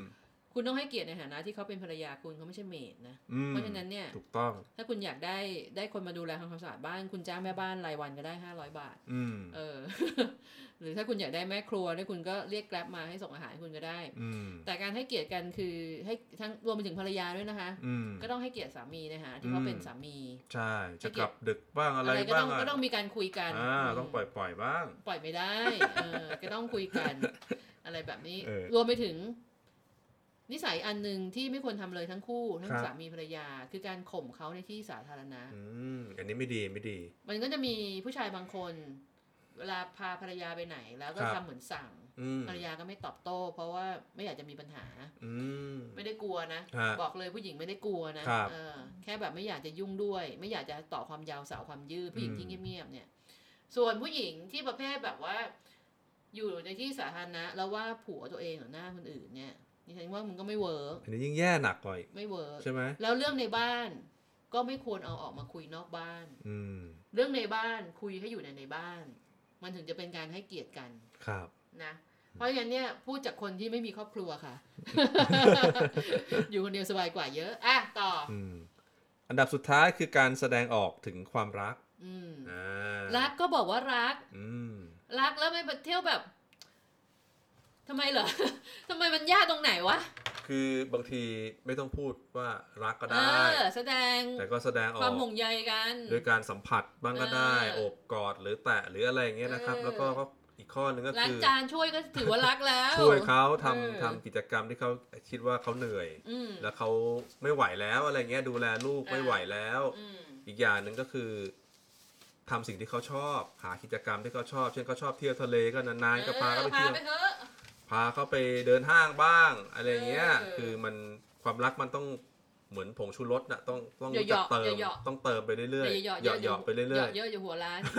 คุณต้องให้เกียรติในฐานะที่เขาเป็นภรรยาคุณเขาไม่ใช่เมดนะเพราะฉะนั้นเนี่ยถูกต้องถ้าคุณอยากได้ได้คนมาดูแลทำความสะอาดบ้านคุณจ้างแม่บ้านรายวันก็ได้ห้าร้อยบาทเออ หรือถ้าคุณอยากได้แม่ครัวเนี่ยคุณก็เรียกแกร็บมาให้ส่งอาหารคุณก็ได้แต่การให้เกียรติกันคือให้ทั้งรวมไปถึงภรรยาด้วยนะคะก็ต้องให้เกียรติสามีนะคะที่เขาเป็นสามีใช่จะกลับดึกบ้างอะไรบ้างก็ต้องมีการคุยกันอ่าต้องปล่อยปล่อยบ้างปล่อยไม่ได้เออก็ต้องคุยกันอะไรแบบนี้รวมไปถึงนิสัยอันนึงที่ไม่ควรทำเลยทั้งคู่ทั้งสามีภรรยาคือการข่มเขาในที่สาธารณะอืมอันนี้ไม่ดีไม่ดีมันก็จะมีผู้ชายบางคนเวลาพาภรรยาไปไหนแล้วก็ทำเหมือนสั่งภรรยาก็ไม่ตอบโต้เพราะว่าไม่อยากจะมีปัญหาไม่ได้กลัวนะบอกเลยผู้หญิงไม่ได้กลัวนะแค่แบบไม่อยากจะยุ่งด้วยไม่อยากจะต่อความยาวสาวความยืดผู้หญิงที่เงียบๆเนี่ยส่วนผู้หญิงที่ประเภทแบบว่าอยู่ในที่สาธารณะแล้วว่าผัวตัวเองหรือหน้าคนอื่นเนี่ยดิฉันว่ามันก็ไม่เวิร์กอันนี้ยิ่งแย่หนักกว่าไม่เวิร์กใช่ไหมแล้วเรื่องในบ้านก็ไม่ควรเอาออกมาคุยนอกบ้านเรื่องในบ้านคุยให้อยู่ในในบ้านมันถึงจะเป็นการให้เกียรติกันครับนะเพราะฉะนั้นเนี่ยพูดจากคนที่ไม่มีครอบครัวค่ะ อยู่คนเดียวสบายกว่าเยอะอ่ะต่ออันดับสุดท้ายคือการแสดงออกถึงความรักรักก็บอกว่ารักรักแล้วไม่ไปเที่ยวแบบทำไมเหรอ ทำไมมันยากตรงไหนวะคือบางทีไม่ต้องพูดว่ารักก็ได้แสดงแต่ก็แสดงออกความห่วงใยกันโดยการสัมผัสบ้างก็ได้โอบกอดหรือแตะหรืออะไรอย่างเงี้ยนะครับแล้วก็อีกข้อนึงก็คือล้างจานช่วยก็ถือว่ารักแล้วช่วยเขาทำทำกิจกรรมที่เขาคิดว่าเขาเหนื่อยแล้วเขาไม่ไหวแล้วอะไรเงี้ยดูแลลูกไม่ไหวแล้วอีกอย่างหนึ่งก็คือทำสิ่งที่เขาชอบหากิจกรรมที่เขาชอบเช่นเขาชอบเที่ยวทะเลก็นานๆก็พาเขาไปเที่ยวพาเขาไปเดินห้างบ้างอะไรเงี้ยคือมันความรักมันต้องเหมือนผงชูรสน่ะต้องต้องรู้จักเติมต้องเติมไปเรื่อยๆหยอกๆไปเรื่อยๆเยอะอยู่หัวร้าน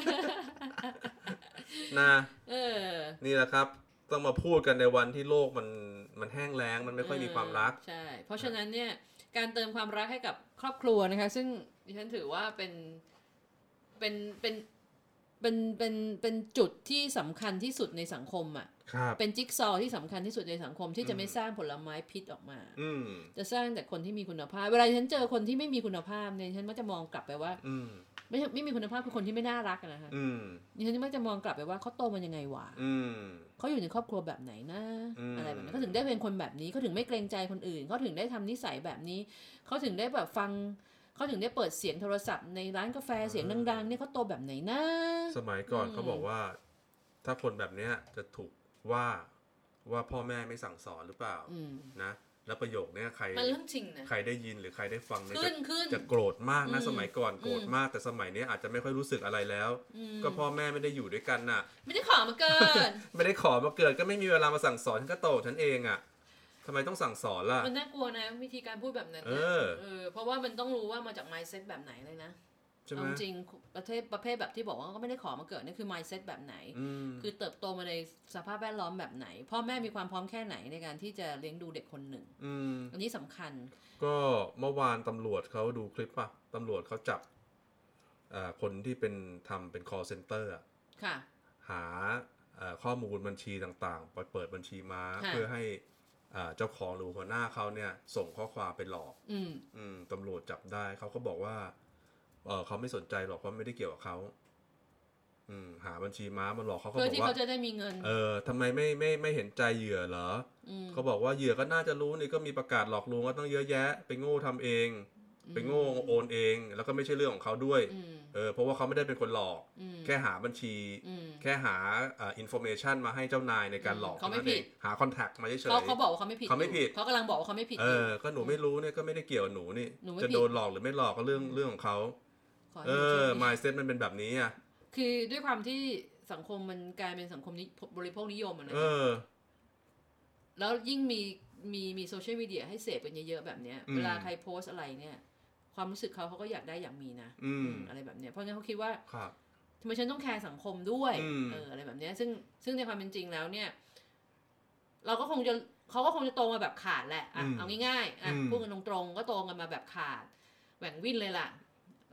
นะนี่แหละครับต้องมาพูดกันในวันที่โลกมันมันแห้งแล้งมันไม่ค่อยมีความรักใช่เพราะฉะนั้นเนี่ยการเติมความรักให้กับครอบครัวนะคะซึ่งดิฉันถือว่าเป็นเป็นเป็นเป็นเป็นเป็นจุดที่สำคัญที่สุดในสังคมอ่ะเป็นจิ๊กซอว์ที่สำคัญที่สุดในสังคมที่จะไม่สร้างผลไม้พิษออกมาจะสร้างแต่คนที่มีคุณภาพเวลาฉันเจอคนที่ไม่มีคุณภาพเนี่ยฉันมักจะมองกลับไปว่าไม่ไม่มีคุณภาพคือคนที่ไม่น่ารักนะคะดิฉันมักจะมองกลับไปว่าเขาโตมายังไงวะเขาอยู่ในครอบครัวแบบไหนนะอะไรแบบนี้เขาถึงได้เป็นคนแบบนี้เขาถึงไม่เกรงใจคนอื่นเขาถึงได้ทำนิสัยแบบนี้เขาถึงได้แบบฟังเขาถึงได้เปิดเสียงโทรศัพท์ในร้านกาแฟเสียงดังๆเนี่ยเขาโตแบบไหนนะสมัยก่อนเขาบอกว่าถ้าคนแบบนี้จะถูกว่าว่าพ่อแม่ไม่สั่งสอนหรือเปล่านะแล้วประโยคนี้ใครมันเรื่องจริงนะใครได้ยินหรือใครได้ฟังเนี่ยจะจะโกรธมากนะสมัยก่อนโกรธมากแต่สมัยนี้อาจจะไม่ค่อยรู้สึกอะไรแล้วก็พ่อแม่ไม่ได้อยู่ด้วยกันน่ะไม่ได้ขอมาเกิดไม่ได้ขอมาเกิดก็ไม่มีเวลามาสั่งสอนฉันก็โตฉันเองอ่ะทำไมต้องสั่งสอนล่ะมันน่ากลัวนะวิธีการพูดแบบนั้นเออเออเพราะว่ามันต้องรู้ว่ามาจาก mindset แบบไหนเลยนะจริงๆประเทศประเภทแบบที่บอกว่าก็ไม่ได้ขอมาเกิดนี่คือ mindset แบบไหนคือเติบโตมาในสภาพแวดล้อมแบบไหนพ่อแม่มีความพร้อมแค่ไหนในการที่จะเลี้ยงดูเด็กคนหนึ่งอันนี้สำคัญก็เมื่อวานตำรวจเขาดูคลิปป่ะตำรวจเขาจับคนที่เป็นทำเป็น call center อ่ะหาข้อมูลบัญชีต่างๆไปเปิดบัญชีม้าเพื่อให้เจ้าของหรือหัวหน้าเขาเนี่ยส่งข้อความไปหลอกตำรวจจับได้เขาก็บอกว่าเออเขาไม่สนใจหรอกเพราะไม่ได้เกี่ยวกับเขาหาบัญชีม้ามาหลอกเขาก็บอกว่าเพื่อที่เขาจะได้มีเงินเออทำไมไม่ไม่ไม่เห็นใจเหยื่อเหรอเขาบอกว่าเหยื่อก็น่าจะรู้นี่ก็มีประกาศหลอกลวงก็ต้องเยอะแยะไปโง่ทำเองไปโง่โอนเองแล้วก็ไม่ใช่เรื่องของเขาด้วยเออเพราะว่าเขาไม่ได้เป็นคนหลอกแค่หาบัญชีแค่หาอ่าอินโฟเมชันมาให้เจ้านายในการหลอกเขาไม่ผิดหาคอนแทคมาเฉยๆเขาเขาบอกว่าเขาไม่ผิดเขาไม่ผิดเขากำลังบอกว่าเขาไม่ผิดเออก็หนูไม่รู้เนี่ยก็ไม่ได้เกี่ยวกับหนูนี่จะโดนหลอกหรือไม่หลอกก็เรื่องเรื่องของเขาเออ mindset มันเป็นแบบนี้อ่ะคือด้วยความที่สังคมมันกลายเป็นสังคมนี้บริโภคนิยมอะนะแล้วยิ่งมีมีมีโซเชียลมีเดียให้เสพกันเยอะๆแบบเนี้ยเวลาใครโพสอะไรเนี่ยความรู้สึกเขาเขาก็อยากได้อยากมีนะอะไรแบบเนี้ยเพราะงั้นเขาคิดว่าทำไมฉันต้องแคร์สังคมด้วยเอออะไรแบบเนี้ยซึ่งซึ่งในความเป็นจริงแล้วเนี่ยเราก็คงจะเขาก็คงจะโตมาแบบขาดแหละอ่ะเอาง่ายๆอ่ะพูดกันตรงๆก็โตกันมาแบบขาดแหว่งวิ่นเลยล่ะ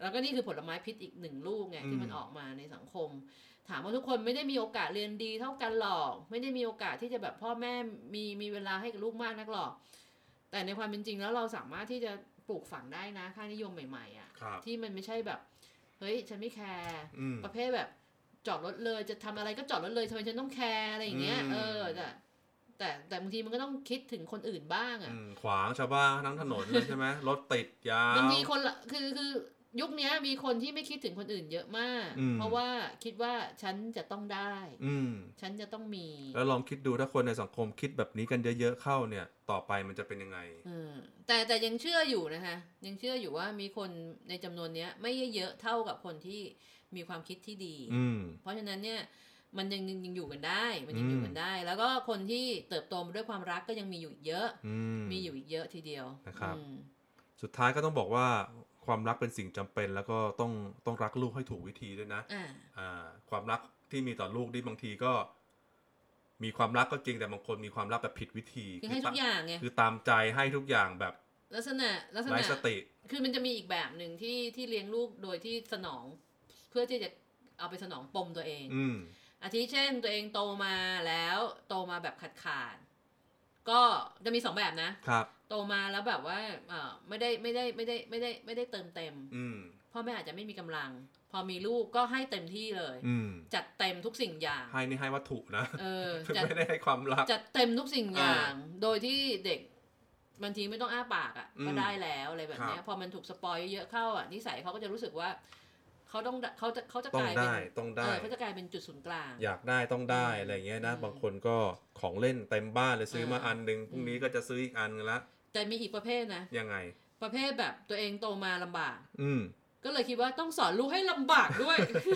แล้วก็นี่คือผลไม้พิษอีกหนึ่งลูกไงที่มันออกมาในสังคมถามว่าทุกคนไม่ได้มีโอกาสเรียนดีเท่ากันหรอกไม่ได้มีโอกาสที่จะแบบพ่อแม่มีมีเวลาให้กับลูกมากนักหรอกแต่ในความเป็นจริงแล้วเราสามารถที่จะปลูกฝังได้นะค่านิยมใหม่ๆอ่ะที่มันไม่ใช่แบบเฮ้ยฉันไม่แคร์ประเภทแบบจอดรถเลยจะทำอะไรก็จอดรถเลยทำไมฉันต้องแคร์อะไรอย่างเงี้ยเออแต่แต่แต่บางทีมันก็ต้องคิดถึงคนอื่นบ้างอ่ะขวางชาวบ้านทั้งถนนเลยใช่ไหมรถติดยาวบางทีคนละคือคือยุคนี้มีคนที่ไม่คิดถึงคนอื่นเยอะมากเพราะว่าคิดว่าฉันจะต้องได้ฉันจะต้องมีแล้วลองคิดดูถ้าคนในสังคมคิดแบบนี้กันเยอะๆเข้าเนี่ยต่อไปมันจะเป็นยังไงแต่แต่ยังเชื่ออยู่นะคะยังเชื่ออยู่ว่ามีคนในจำนวนนี้ไม่เยอะเท่ากับคนที่มีความคิดที่ดีเพราะฉะนั้นเนี่ยมันยังยังอยู่กันได้มันยังอยู่กันได้แล้วก็คนที่เติบโตมาด้วยความรักก็ยังมีอยู่อีกเยอะมีอยู่อีกเยอะทีเดียวนะครับสุดท้ายก็ต้องบอกว่าความรักเป็นสิ่งจำเป็นแล้วก็ต้องต้องรักลูกให้ถูกวิธีด้วยนะอ่าความรักที่มีต่อลูกที่บางทีก็มีความรักก็จริงแต่บางคนมีความรักแบบผิดวิธีคือให้ทุกอย่างไงคือตามใจให้ทุกอย่างแบบลักษณะลักษณะไร้สติคือมันจะมีอีกแบบหนึ่งที่ที่เลี้ยงลูกโดยที่สนองเพื่อที่จะเอาไปสนองปมตัวเองอาทิเช่นตัวเองโตมาแล้วโตมาแบบขาดขาดก็จะมีสองแบบนะครับโตมาแล้วแบบว่าเอ่อไม่ได้ไม่ได้ไม่ได้ไม่ได้ไม่ได้เติมเต็มพ่อแม่อาจจะไม่มีกำลังพอมีลูกก็ให้เต็มที่เลยจัดเต็มทุกสิ่งอย่างให้นี่ให้วัตถุนะเออไม่ได้ให้ความรักจัดเต็มทุกสิ่งอย่างโดยที่เด็กบางทีไม่ต้องอ้าปากอ่ะก็ได้แล้วอะไรแบบนี้พอมันถูกสปอยเยอะเข้าอ่ะนิสัยเขาก็จะรู้สึกว่าเขาต้องเขาจะเขาจะกลายเป็นต้องได้เขาจะกลายเป็นจุดศูนย์กลางอยากได้ต้องได้อะไรเงี้ยนะบางคนก็ของเล่นเต็มบ้านเลยซื้อมาอันนึงพรุ่งนี้ก็จะซื้ออีกอันละแต่มีอีกประเภทนะยังไงประเภทแบบตัวเองโตมาลำบากอืมก็เลยคิดว่าต้องสอนลูกให้ลำบากด้วย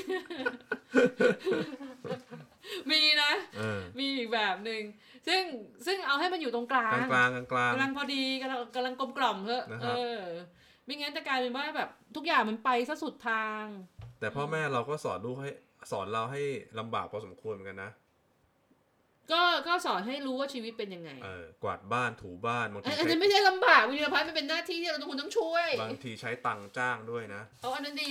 มีนะมีอีกแบบนึงซึ่งซึ่งเอาให้มันอยู่ตรงกลางกลางกลางกำลังพอดีกำลังกำลังกลมกล่อมเถอะเออไม่งั้นจะกลายเป็นว่าแบบทุกอย่างมันไปซะสุดทางแต่พ่อแม่เราก็สอนลูกให้สอนเราให้ลำบากพอสมควรเหมือนกันนะก็ก็สอนให้รู้ว่าชีวิตเป็นยังไงเออกวาดบ้านถูบ้านบางทีอันนั้นไม่ใช่ลำบากวิรพัฒน์มันเป็นหน้าที่ที่เราทุกคนต้องช่วยบางทีใช้ตังค์จ้างด้วยนะเอาอันนั้นดี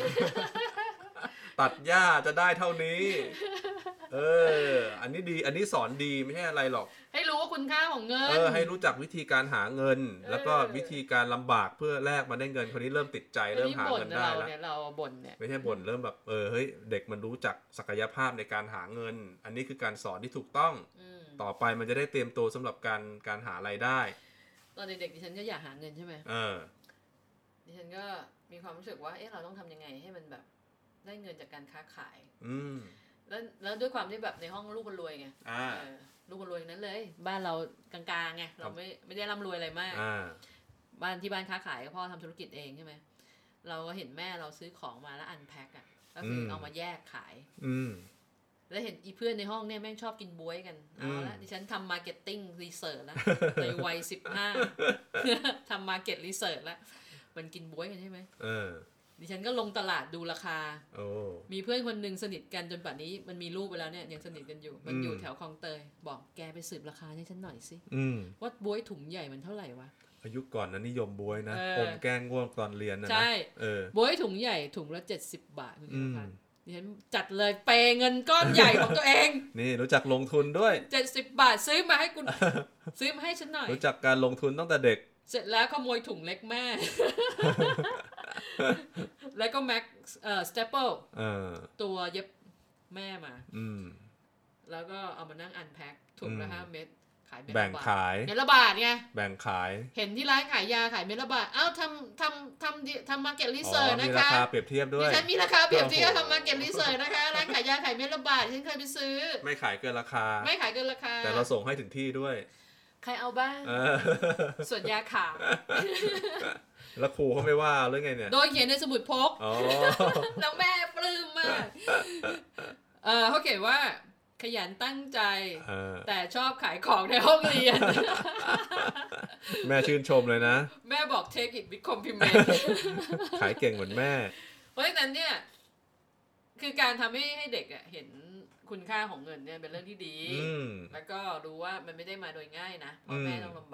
ตัดหญ้าจะได้เท่านี้เอออันนี้ดีอันนี้สอนดีไม่ใช่อะไรหรอกให้รู้ว่าคุณค่าของเงินเออให้รู้จักวิธีการหาเงินแล้วก็วิธีการลำบากเพื่อแลกมาได้เงินคนนี้เริ่มติดใจเริ่มหาเงินได้แล้วเราบ่นเนี่ยไม่ใช่บ่นเริ่มแบบเออเฮ้ยเด็กมันรู้จักศักยภาพในการหาเงินอันนี้คือการสอนที่ถูกต้องต่อไปมันจะได้เตรียมตัวสำหรับการการหารายได้ตอนเด็กๆดิฉันก็อยากหาเงินใช่ไหมเออดิฉันก็มีความรู้สึกว่าเอ๊ะเราต้องทำยังไงให้มันแบบได้เงินจากการค้าขายอืมแล้วแล้วด้วยความที่แบบในห้องลูกคนรวยไงอ่าลูกคนรวยนั้นเลยบ้านเรากลางๆไงเราไม่ไม่ได้ร่ำรวยอะไรมากบ้านที่บ้านค้าขายก็พ่อทำธุรกิจเองใช่ไหมเราก็เห็นแม่เราซื้อของมาแล้วอันแพ็คอ่ะก็คือเอามาแยกขายแล้วเห็นอีเพื่อนในห้องเนี่ยแม่งชอบกินบ๊วยกันเอาละดิฉันทำมาร์เก็ตติ้งรีเสิร์ชแล้วในวัยสิบห้าทำมาร์เก็ตรีเสิร์ชแล้วมันกินบ๊วยกันใช่ไหมดิฉันก็ลงตลาดดูราคามีเพื่อนคนหนึ่งสนิทกันจนป่านนี้มันมีลูกไปแล้วเนี่ยยังสนิทกันอยู่มันอยู่แถวคลองเตยบอกแกไปสืบราคาให้ฉันหน่อยสิว่าบ๊วยถุงใหญ่มันเท่าไหร่วะอายุก่อนนั้นนิยมบ๊วยนะผมแกงง่วงตอนเรียนนะใช่บ๊วยถุงใหญ่ถุงละเจ็ดสิบบาทคุณผู้ชมดิฉันจัดเลยเปย์เงินก้อนใหญ่ของตัวเองนี่รู้จักลงทุนด้วยเจ็ดสิบบาทซื้อมาให้คุณซื้อมาให้ฉันหน่อยรู้จักการลงทุนตั้งแต่เด็กเสร็จแล้วขโมยถุงเล็กแม่แล้วก็แม็กเอ่อสเตปเปิลตัวเย็บแม่มาแล้วก็เอามานั่งอันแพ็คถุงละห้าเม็ดขายเม็ดละบาทแบ่งขายเม็ดละบาทไงแบ่งขายเห็นที่ร้านขายยาขายเม็ดละบาทเอ้าทำทำทำทำมาร์เก็ตรีเสิร์ชนะคะมีราคาเปรียบเทียบด้วยดิฉันมีราคาเปรียบเทียบทำมาร์เก็ตรีเสิร์ชนะคะร้านขายยาขายเม็ดละบาทฉันเคยไปซื้อไม่ขายเกินราคาไม่ขายเกินราคาแต่เราส่งให้ถึงที่ด้วยใครเอาบ้างส่วนยาขาวแล้วครูเขาไม่ว่าหรือไงเนี่ยโดยเขียนในสมุดพกแล้วแม่ปลื้มมากเออเขาเขียนว่าขยันตั้งใจแต่ชอบขายของในห้องเรียนแม่ชื่นชมเลยนะแม่บอก take it with compliment ขายเก่งเหมือนแม่เพราะฉะนั้นเนี่ยคือการทำให้ให้เด็กอ่ะเห็นคุณค่าของเงินเนี่ยเป็นเรื่องที่ดีแล้วก็รู้ว่ามันไม่ได้มาโดยง่ายนะพ่อแม่ต้องลำบาก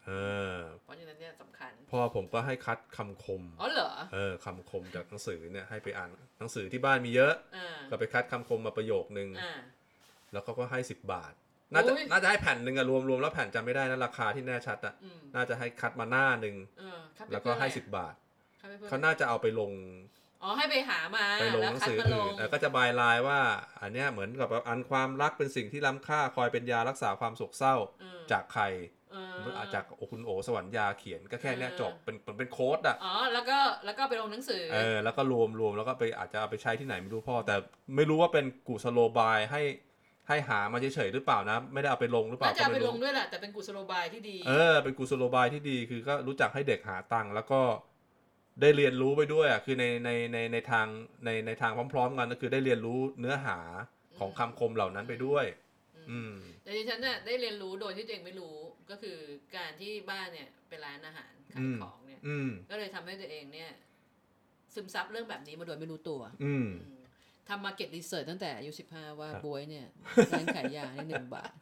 เออเพราะฉะนั้นเนี่ยสำคัญพ่อผมก็ให้คัดคำคมอ๋อเหรอเออคำคมจากหนังสือเนี่ยให้ไปอ่านหนังสือที่บ้านมีเยอะก็ไปคัดคำคมมาประโยคนึงแล้วเขาก็ให้สิบบาทน่าจะน่าจะให้แผ่นหนึ่งอะรวมรวมแล้วแผ่นจำไม่ได้นะราคาที่แน่ชัดอะน่าจะให้คัดมาหน้าหนึ่งแล้วก็ให้สิบบาทเขาน่าจะเอาไปลงอ๋อให้ไปหามาไปลงหนังสืออื่นแล้วก็จะบายไลน์ว่าอันเนี้ยเหมือนกับอันความรักเป็นสิ่งที่ล้ำค่าคอยเป็นยารักษาความโศกเศร้าจากใครจากคุณโอสวรรค์ยาเขียนก็แค่เนี้ยจบเป็นเป็นโค้ดอ่ะอ๋อแล้วก็แล้วก็ไปลงหนังสือเออแล้วก็รวมรวมแล้วก็ไปอาจจะเอาไปใช้ที่ไหนไม่รู้พ่อแต่ไม่รู้ว่าเป็นกุศโลบายให้ให้หามาเฉยๆหรือเปล่านะไม่ได้เอาไปลงหรือเปล่าน่าจะเอาไปลงด้วยแหละแต่เป็นกุศโลบายที่ดีเออเป็นกุศโลบายที่ดีคือก็รู้จักให้เด็กหาตังค์แล้วก็ได้เรียนรู้ไปด้วยอ่ะคือในในในในทางในในทางพร้อมๆกันก็คือได้เรียนรู้เนื้อหาของคำคมเหล่านั้นไปด้วยอืมแต่ดิฉันน่ะได้เรียนรู้โดยที่ตัวเองไม่รู้ก็คือการที่บ้านเนี่ยเป็นร้านอาหารขายของเนี่ยก็เลยทำให้ตัวเองเนี่ยซึมซับเรื่องแบบนี้มาโดยไม่รู้ตัวทำมาร์เก็ตรีเสิร์ชตั้งแต่อายุสิบห้าว่าบวยเนี่ยร้านขายยาได้หนึ่งบาท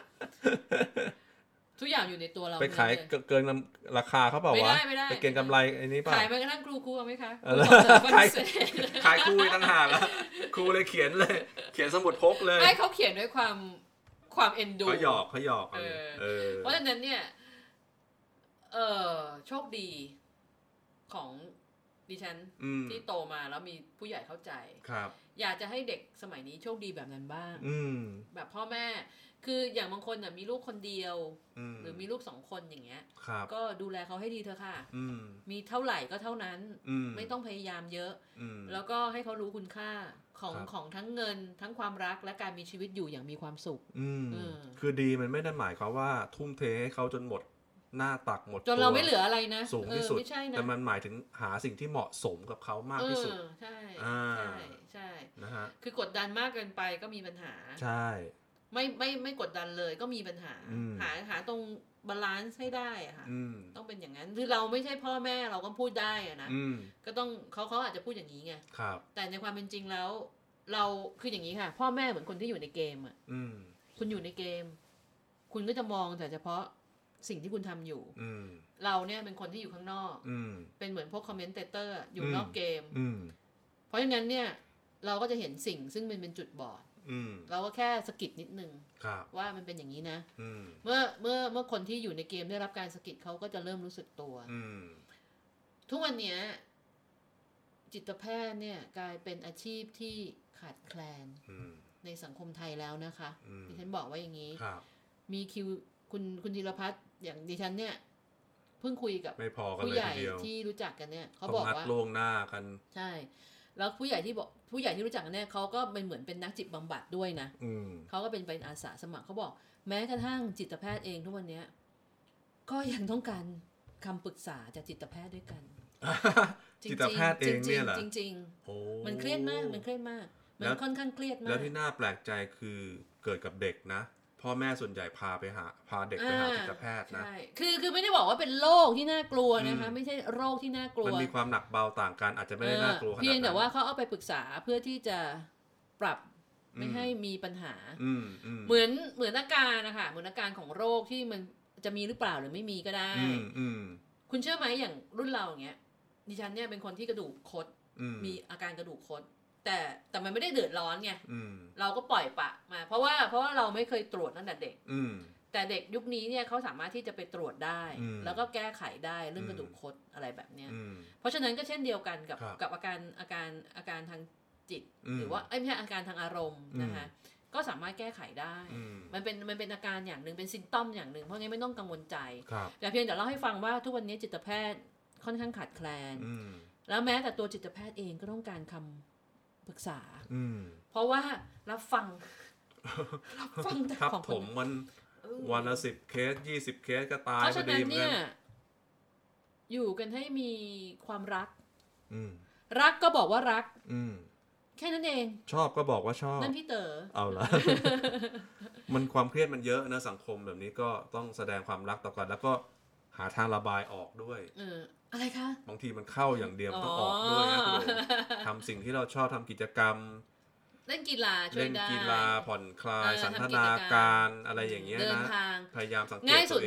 ทุกอย่างอยู่ในตัวเราไปขายเกินราคาเขาเปล่าวะไปเก็งกำไรไอ้นี้ป่ะขายไปกระทั่งครูครูเอาไหมคะขายขายครูต่างหากแล้วครูเลยเขียนเลยเขียนสมุดพกเลยไม่เขาเขียนด้วยความความเอ็นดูเขาหยอกเขาหยอกเออเพราะฉะนั้นเนี่ยเออโชคดีของดิฉันที่โตมาแล้วมีผู้ใหญ่เข้าใจอยากจะให้เด็กสมัยนี้โชคดีแบบนั้นบ้างแบบพ่อแม่คืออย่างบางคนน่ะมีลูกคนเดียวหรือมีลูกสองคนอย่างเงี้ยก็ดูแลเขาให้ดีเถอะค่ะมีเท่าไหร่ก็เท่านั้นไม่ต้องพยายามเยอะแล้วก็ให้เขารู้คุณค่าของของทั้งเงินทั้งความรักและการมีชีวิตอยู่อย่างมีความสุขคือดีมันไม่ได้หมายความว่าทุ่มเทให้เขาจนหมดหน้าตักหมดจนเราไม่เหลืออะไรนะสูงที่สุดแต่มันหมายถึงหาสิ่งที่เหมาะสมกับเขามากที่สุดใช่ใช่ใช่นะฮะคือกดดันมากเกินไปก็มีปัญหาใช่ไม่ไม่ไม่กดดันเลยก็มีปัญหาหาหาตรงบาลานซ์ให้ได้อะค่ะต้องเป็นอย่างนั้นคือเราไม่ใช่พ่อแม่เราก็พูดได้อะนะก็ต้องเขาเขาอาจจะพูดอย่างนี้ไงแต่ในความเป็นจริงแล้วเราคืออย่างนี้ค่ะพ่อแม่เหมือนคนที่อยู่ในเกมอ่ะคุณอยู่ในเกมคุณก็จะมองแต่เฉพาะสิ่งที่คุณทำอยู่เราเนี่ยเป็นคนที่อยู่ข้างนอกเป็นเหมือนพวกคอมเมนเตเตอร์อยู่นอกเกมเพราะฉะนั้นเนี่ยเราก็จะเห็นสิ่งซึ่งมันเป็นจุดบอดเราก็แค่สะกิดนิดนึงว่ามันเป็นอย่างนี้นะเมื่อเมื่อเมื่อคนที่อยู่ในเกมได้รับการสะกิดเขาก็จะเริ่มรู้สึกตัวทุกวันนี้จิตแพทย์เนี่ยกลายเป็นอาชีพที่ขาดแคลนในสังคมไทยแล้วนะคะดิฉันบอกว่าอย่างนี้มีคิวคุณคุณธีรพัฒน์อย่างดิฉันเนี่ยเพิ่งคุยกับผู้ใหญ่ที่รู้จักกันเนี่ยเขาบอกว่าล่วงหน้ากันใช่แล้วผู้ใหญ่ที่บอกผู้ใหญ่ที่รู้จักกันเนี่ยเขาก็เป็นเหมือนเป็นนักจิตบำบัดด้วยนะเขาก็เป็นเป็นอาสาสมัครเขาบอกแม้กระทั่งจิตแพทย์เองทุกวันนี้ก็ยังต้องการคำปรึกษาจากจิตแพทย์ด้วยกันจิตแพทย์เองเนี่ยเหรอจริงๆมันเครียดมากมันเครียดมากมันค่อนข้างเครียดมากแล้วที่น่าแปลกใจคือเกิดกับเด็กนะพ่อแม่ส่วนใหญ่พาไปหาพาเด็กไปหาจิตแพทย์นะใช่คือคือไม่ได้บอกว่าเป็นโรคที่น่ากลัวนะคะไม่ใช่โรคที่น่ากลัวมันมีความหนักเบาต่างกันอาจจะไม่ได้น่ากลัวขนาดนั้นเพียงแต่ว่าเขาเอาไปปรึกษาเพื่อที่จะปรับไม่ให้มีปัญหาเหมือนเหมือนอาการนะคะเหมือนอาการของโรคที่มันจะมีหรือเปล่าหรือไม่มีก็ได้คุณเชื่อไหมอย่างรุ่นเราอย่างเงี้ยดิฉันเนี่ยเป็นคนที่กระดูกคดมีอาการกระดูกคดแต่แต่มันไม่ได้เดือดร้อนไงเราก็ปล่อยปะมาเพราะว่าเพราะว่าเราไม่เคยตรวจตั้งแต่เด็กแต่เด็กยุคนี้เนี่ยเขาสามารถที่จะไปตรวจได้แล้วก็แก้ไขได้เรื่องกระดูกคดอะไรแบบเนี้ยเพราะฉะนั้นก็เช่นเดียวกันกับกับอาการอาการอาการทางจิตหรือว่าไม่ใช่อาการทางอารมณ์นะคะก็สามารถแก้ไขได้มันเป็นมันเป็นอาการอย่างนึงเป็นซิมตอมอย่างนึงเพราะงั้นไม่ต้องกังวลใจแต่เพียงแต่เล่าให้ฟังว่าทุกวันนี้จิตแพทย์ค่อนข้างขาดแคลนแล้วแม้แต่ตัวจิตแพทย์เองก็ต้องการคำปรึกษาเพราะว่ารับฟังรับฟังจากของผมมันวันละสิบเคสยี่สิบเคสก็ตายพอดีเหมือนกันอยู่กันให้มีความรักรักก็บอกว่ารักแค่นั้นเองชอบก็บอกว่าชอบนั่นพี่เต๋อเอาละ มันความเครียดมันเยอะนะสังคมแบบนี้ก็ต้องแสดงความรักต่อกันแล้วก็หาทางระบายออกด้วยเอออะไรคะบางทีมันเข้าอย่างเดียวต้องออกด้วยนะคุณทำสิ่งที่เราชอบทำกิจกรรมเล่นกีฬาช่วยได้เล่นกีฬาผ่อนคลายสันทนาการอะไรอย่างเงี้ยนะพยายามสังเกตตัวเองง่ายสุดนะ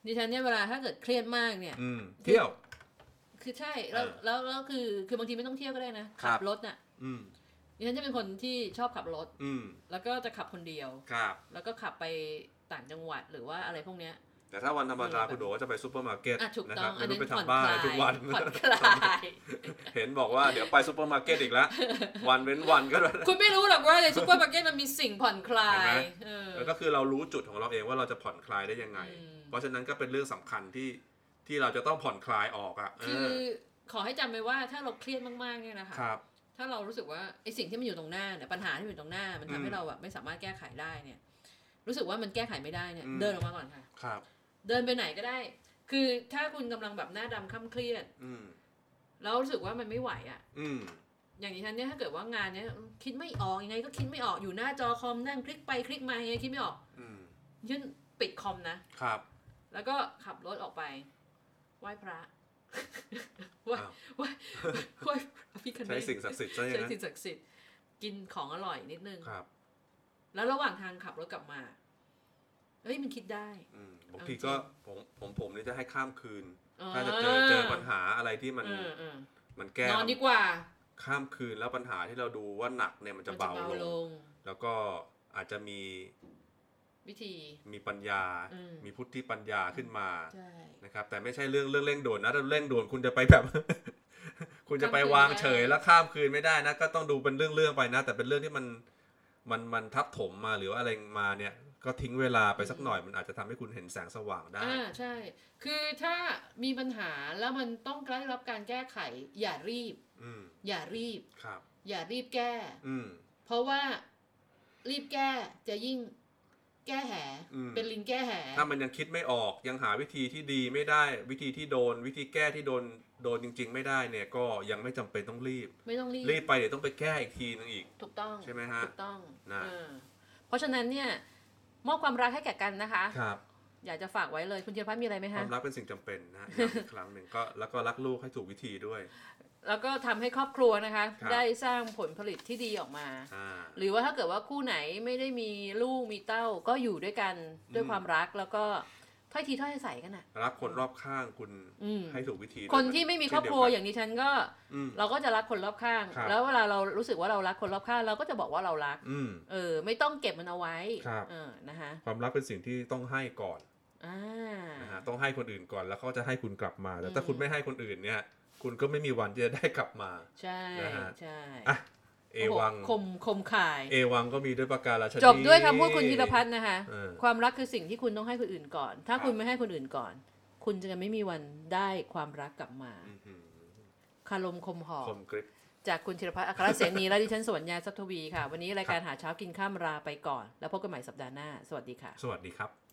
ดิฉันเนี่ยเวลาถ้าเกิดเครียดมากเนี่ยเที่ยวคือใช่แล้วแล้วแล้วคือคือบางทีไม่ต้องเที่ยวก็ได้นะขับรถน่ะดิฉันจะเป็นคนที่ชอบขับรถแล้วก็จะขับคนเดียวแล้วก็ขับไปต่างจังหวัดหรือว่าอะไรพวกเนี้ยแต่ถ้าวันธรรมดาคุณโดก็จะไปซูเปอร์มาร์เก็ตนะครับไม่ต้องไปทำบ้านทุกวันผ่อนคลายเห็นบอกว่าเดี๋ยวไปซูเปอร์มาร์เก็ตอีกแล้ววันเว้นวันก็คุณไม่รู้หรอกว่าในซูเปอร์มาร์เก็ตมันมีสิ่งผ่อนคลายแล้วก็คือเรารู้จุดของเราเองว่าเราจะผ่อนคลายได้ยังไงเพราะฉะนั้นก็เป็นเรื่องสำคัญที่ที่เราจะต้องผ่อนคลายออกอ่ะคือขอให้จำไว้ว่าถ้าเราเครียดมากๆเนี่ยนะคะถ้าเรารู้สึกว่าไอ้สิ่งที่มันอยู่ตรงหน้าเนี่ยปัญหาที่อยู่ตรงหน้ามันทำให้เราแบบไม่สามารถแก้ไขได้เนี่ยรู้สึกว่ามันแก้ไขไม่ได้เนี่ยเดินออกมาก่อนค่ะเดินไปไหนก็ได้คือถ้าคุณกำลังแบบหน้าดำค่ำเครียดแล้วรู้สึกว่ามันไม่ไหวอ่ะอย่างนี้ท่านเนี่ยถ้าเกิดว่างานเนี้ยคิดไม่ออกยังไงก็คิดไม่ออกอยู่หน้าจอคอมนั่งคลิกไปคลิกมายังไงคิดไม่ออกยื่นปิดคอมนะครับแล้วก็ขับรถออกไปไหว้พระไหว้ไหว้ไหว้พี่คันใช้สิ่งศักดิ์สิทธิ์ใช่ไหมใช้สิ่งศักดิ์สิทธิ์กินของอร่อยนิดนึงแล้วระหว่างทางขับรถกลับมาเฮ้ยมันคิดได้บางทีก็ผมผมผมนี่จะให้ข้ามคืนถ้าจะเจอเจอปัญหาอะไรที่มันมันแก้นอนดีกว่าข้ามคืนแล้วปัญหาที่เราดูว่าหนักเนี่ยมันจะเบาลงแล้วก็อาจจะมีวิธีมีปัญญามีพุทธิปัญญาขึ้นมานะครับแต่ไม่ใช่เรื่องเรื่องเร่งด่วนนะถ้าเร่งด่วนคุณจะไปแบบ คุณจะไปวางเฉยแล้วข้ามคืนไม่ได้นะก็ต้องดูเป็นเรื่องๆไปนะแต่เป็นเรื่องที่มันมันมันทับถมมาหรือว่าอะไรมาเนี่ยก็ทิ้งเวลาไปสักหน่อยมันอาจจะทำให้คุณเห็นแสงสว่างได้อ่าใช่คือถ้ามีปัญหาแล้วมันต้องได้รับการแก้ไขอย่ารีบอย่ารีบอย่ารีบแก้เพราะว่ารีบแก้จะยิ่งแก้แหเป็นลิงแก้แหถ้ามันยังคิดไม่ออกยังหาวิธีที่ดีไม่ได้วิธีที่โดนวิธีแก้ที่โดนโดนจริงๆไม่ได้เนี่ยก็ยังไม่จำเป็นต้องรีบไม่ต้องรีบรีบไปเดี๋ยวต้องไปแก้อีกทีนึงอีกถูกต้องใช่ไหมฮะถูกต้องนะเพราะฉะนั้นเนี่ยมอบความรักให้แก่กันนะคะครับอยากจะฝากไว้เลยคุณเจริญพัฒน์มีอะไรไหมคะความรักเป็นสิ่งจำเป็นนะอีกครั้งหนึ่งก็แล้วก็รักลูกให้ถูกวิธีด้วยแล้วก็ทำให้ครอบครัวนะคะได้สร้างผลผลิตที่ดีออกมาหรือว่าถ้าเกิดว่าคู่ไหนไม่ได้มีลูกมีเต้าก็อยู่ด้วยกันด้วยความรักแล้วก็ถ้อยทีถ้อยอาศัยกันน่ะรักคนรอบข้างคุณให้ถูกวิธีคนที่ไม่มีครอบครัวอย่างนี้ฉันก็เราก็จะรักคนรอบข้างแล้วเวลาเรารู้สึกว่าเรารักคนรอบข้างเราก็จะบอกว่าเรารักเออไม่ต้องเก็บมันเอาไว้เออนะคะความรักเป็นสิ่งที่ต้องให้ก่อนนะฮะต้องให้คนอื่นก่อนแล้วเขาจะให้คุณกลับมาแต่ถ้าคุณไม่ให้คนอื่นเนี่ยคุณก็ไม่มีวันที่จะได้กลับมาใช่ใช่อ่ะเอวังคมคมข่ายเอวังก็มีด้วยประการราชนีจบด้วยคำพูดคุณธีรพัฒน์นะคะความรักคือสิ่งที่คุณต้องให้คนอื่นก่อนถ้าคุณไม่ให้คนอื่นก่อนคุณจะไม่มีวันได้ความรักกลับมาคารมคมหอคมกริบจากคุณธีรพัฒน์อัครเสนีและดิฉันสวรรญาทรัพย์ทวีค่ะวันนี้รายการหาเช้ากินข้ามลาไปก่อนแล้วพบกันใหม่สัปดาห์หน้าสวัสดีค่ะสวัสดีครับ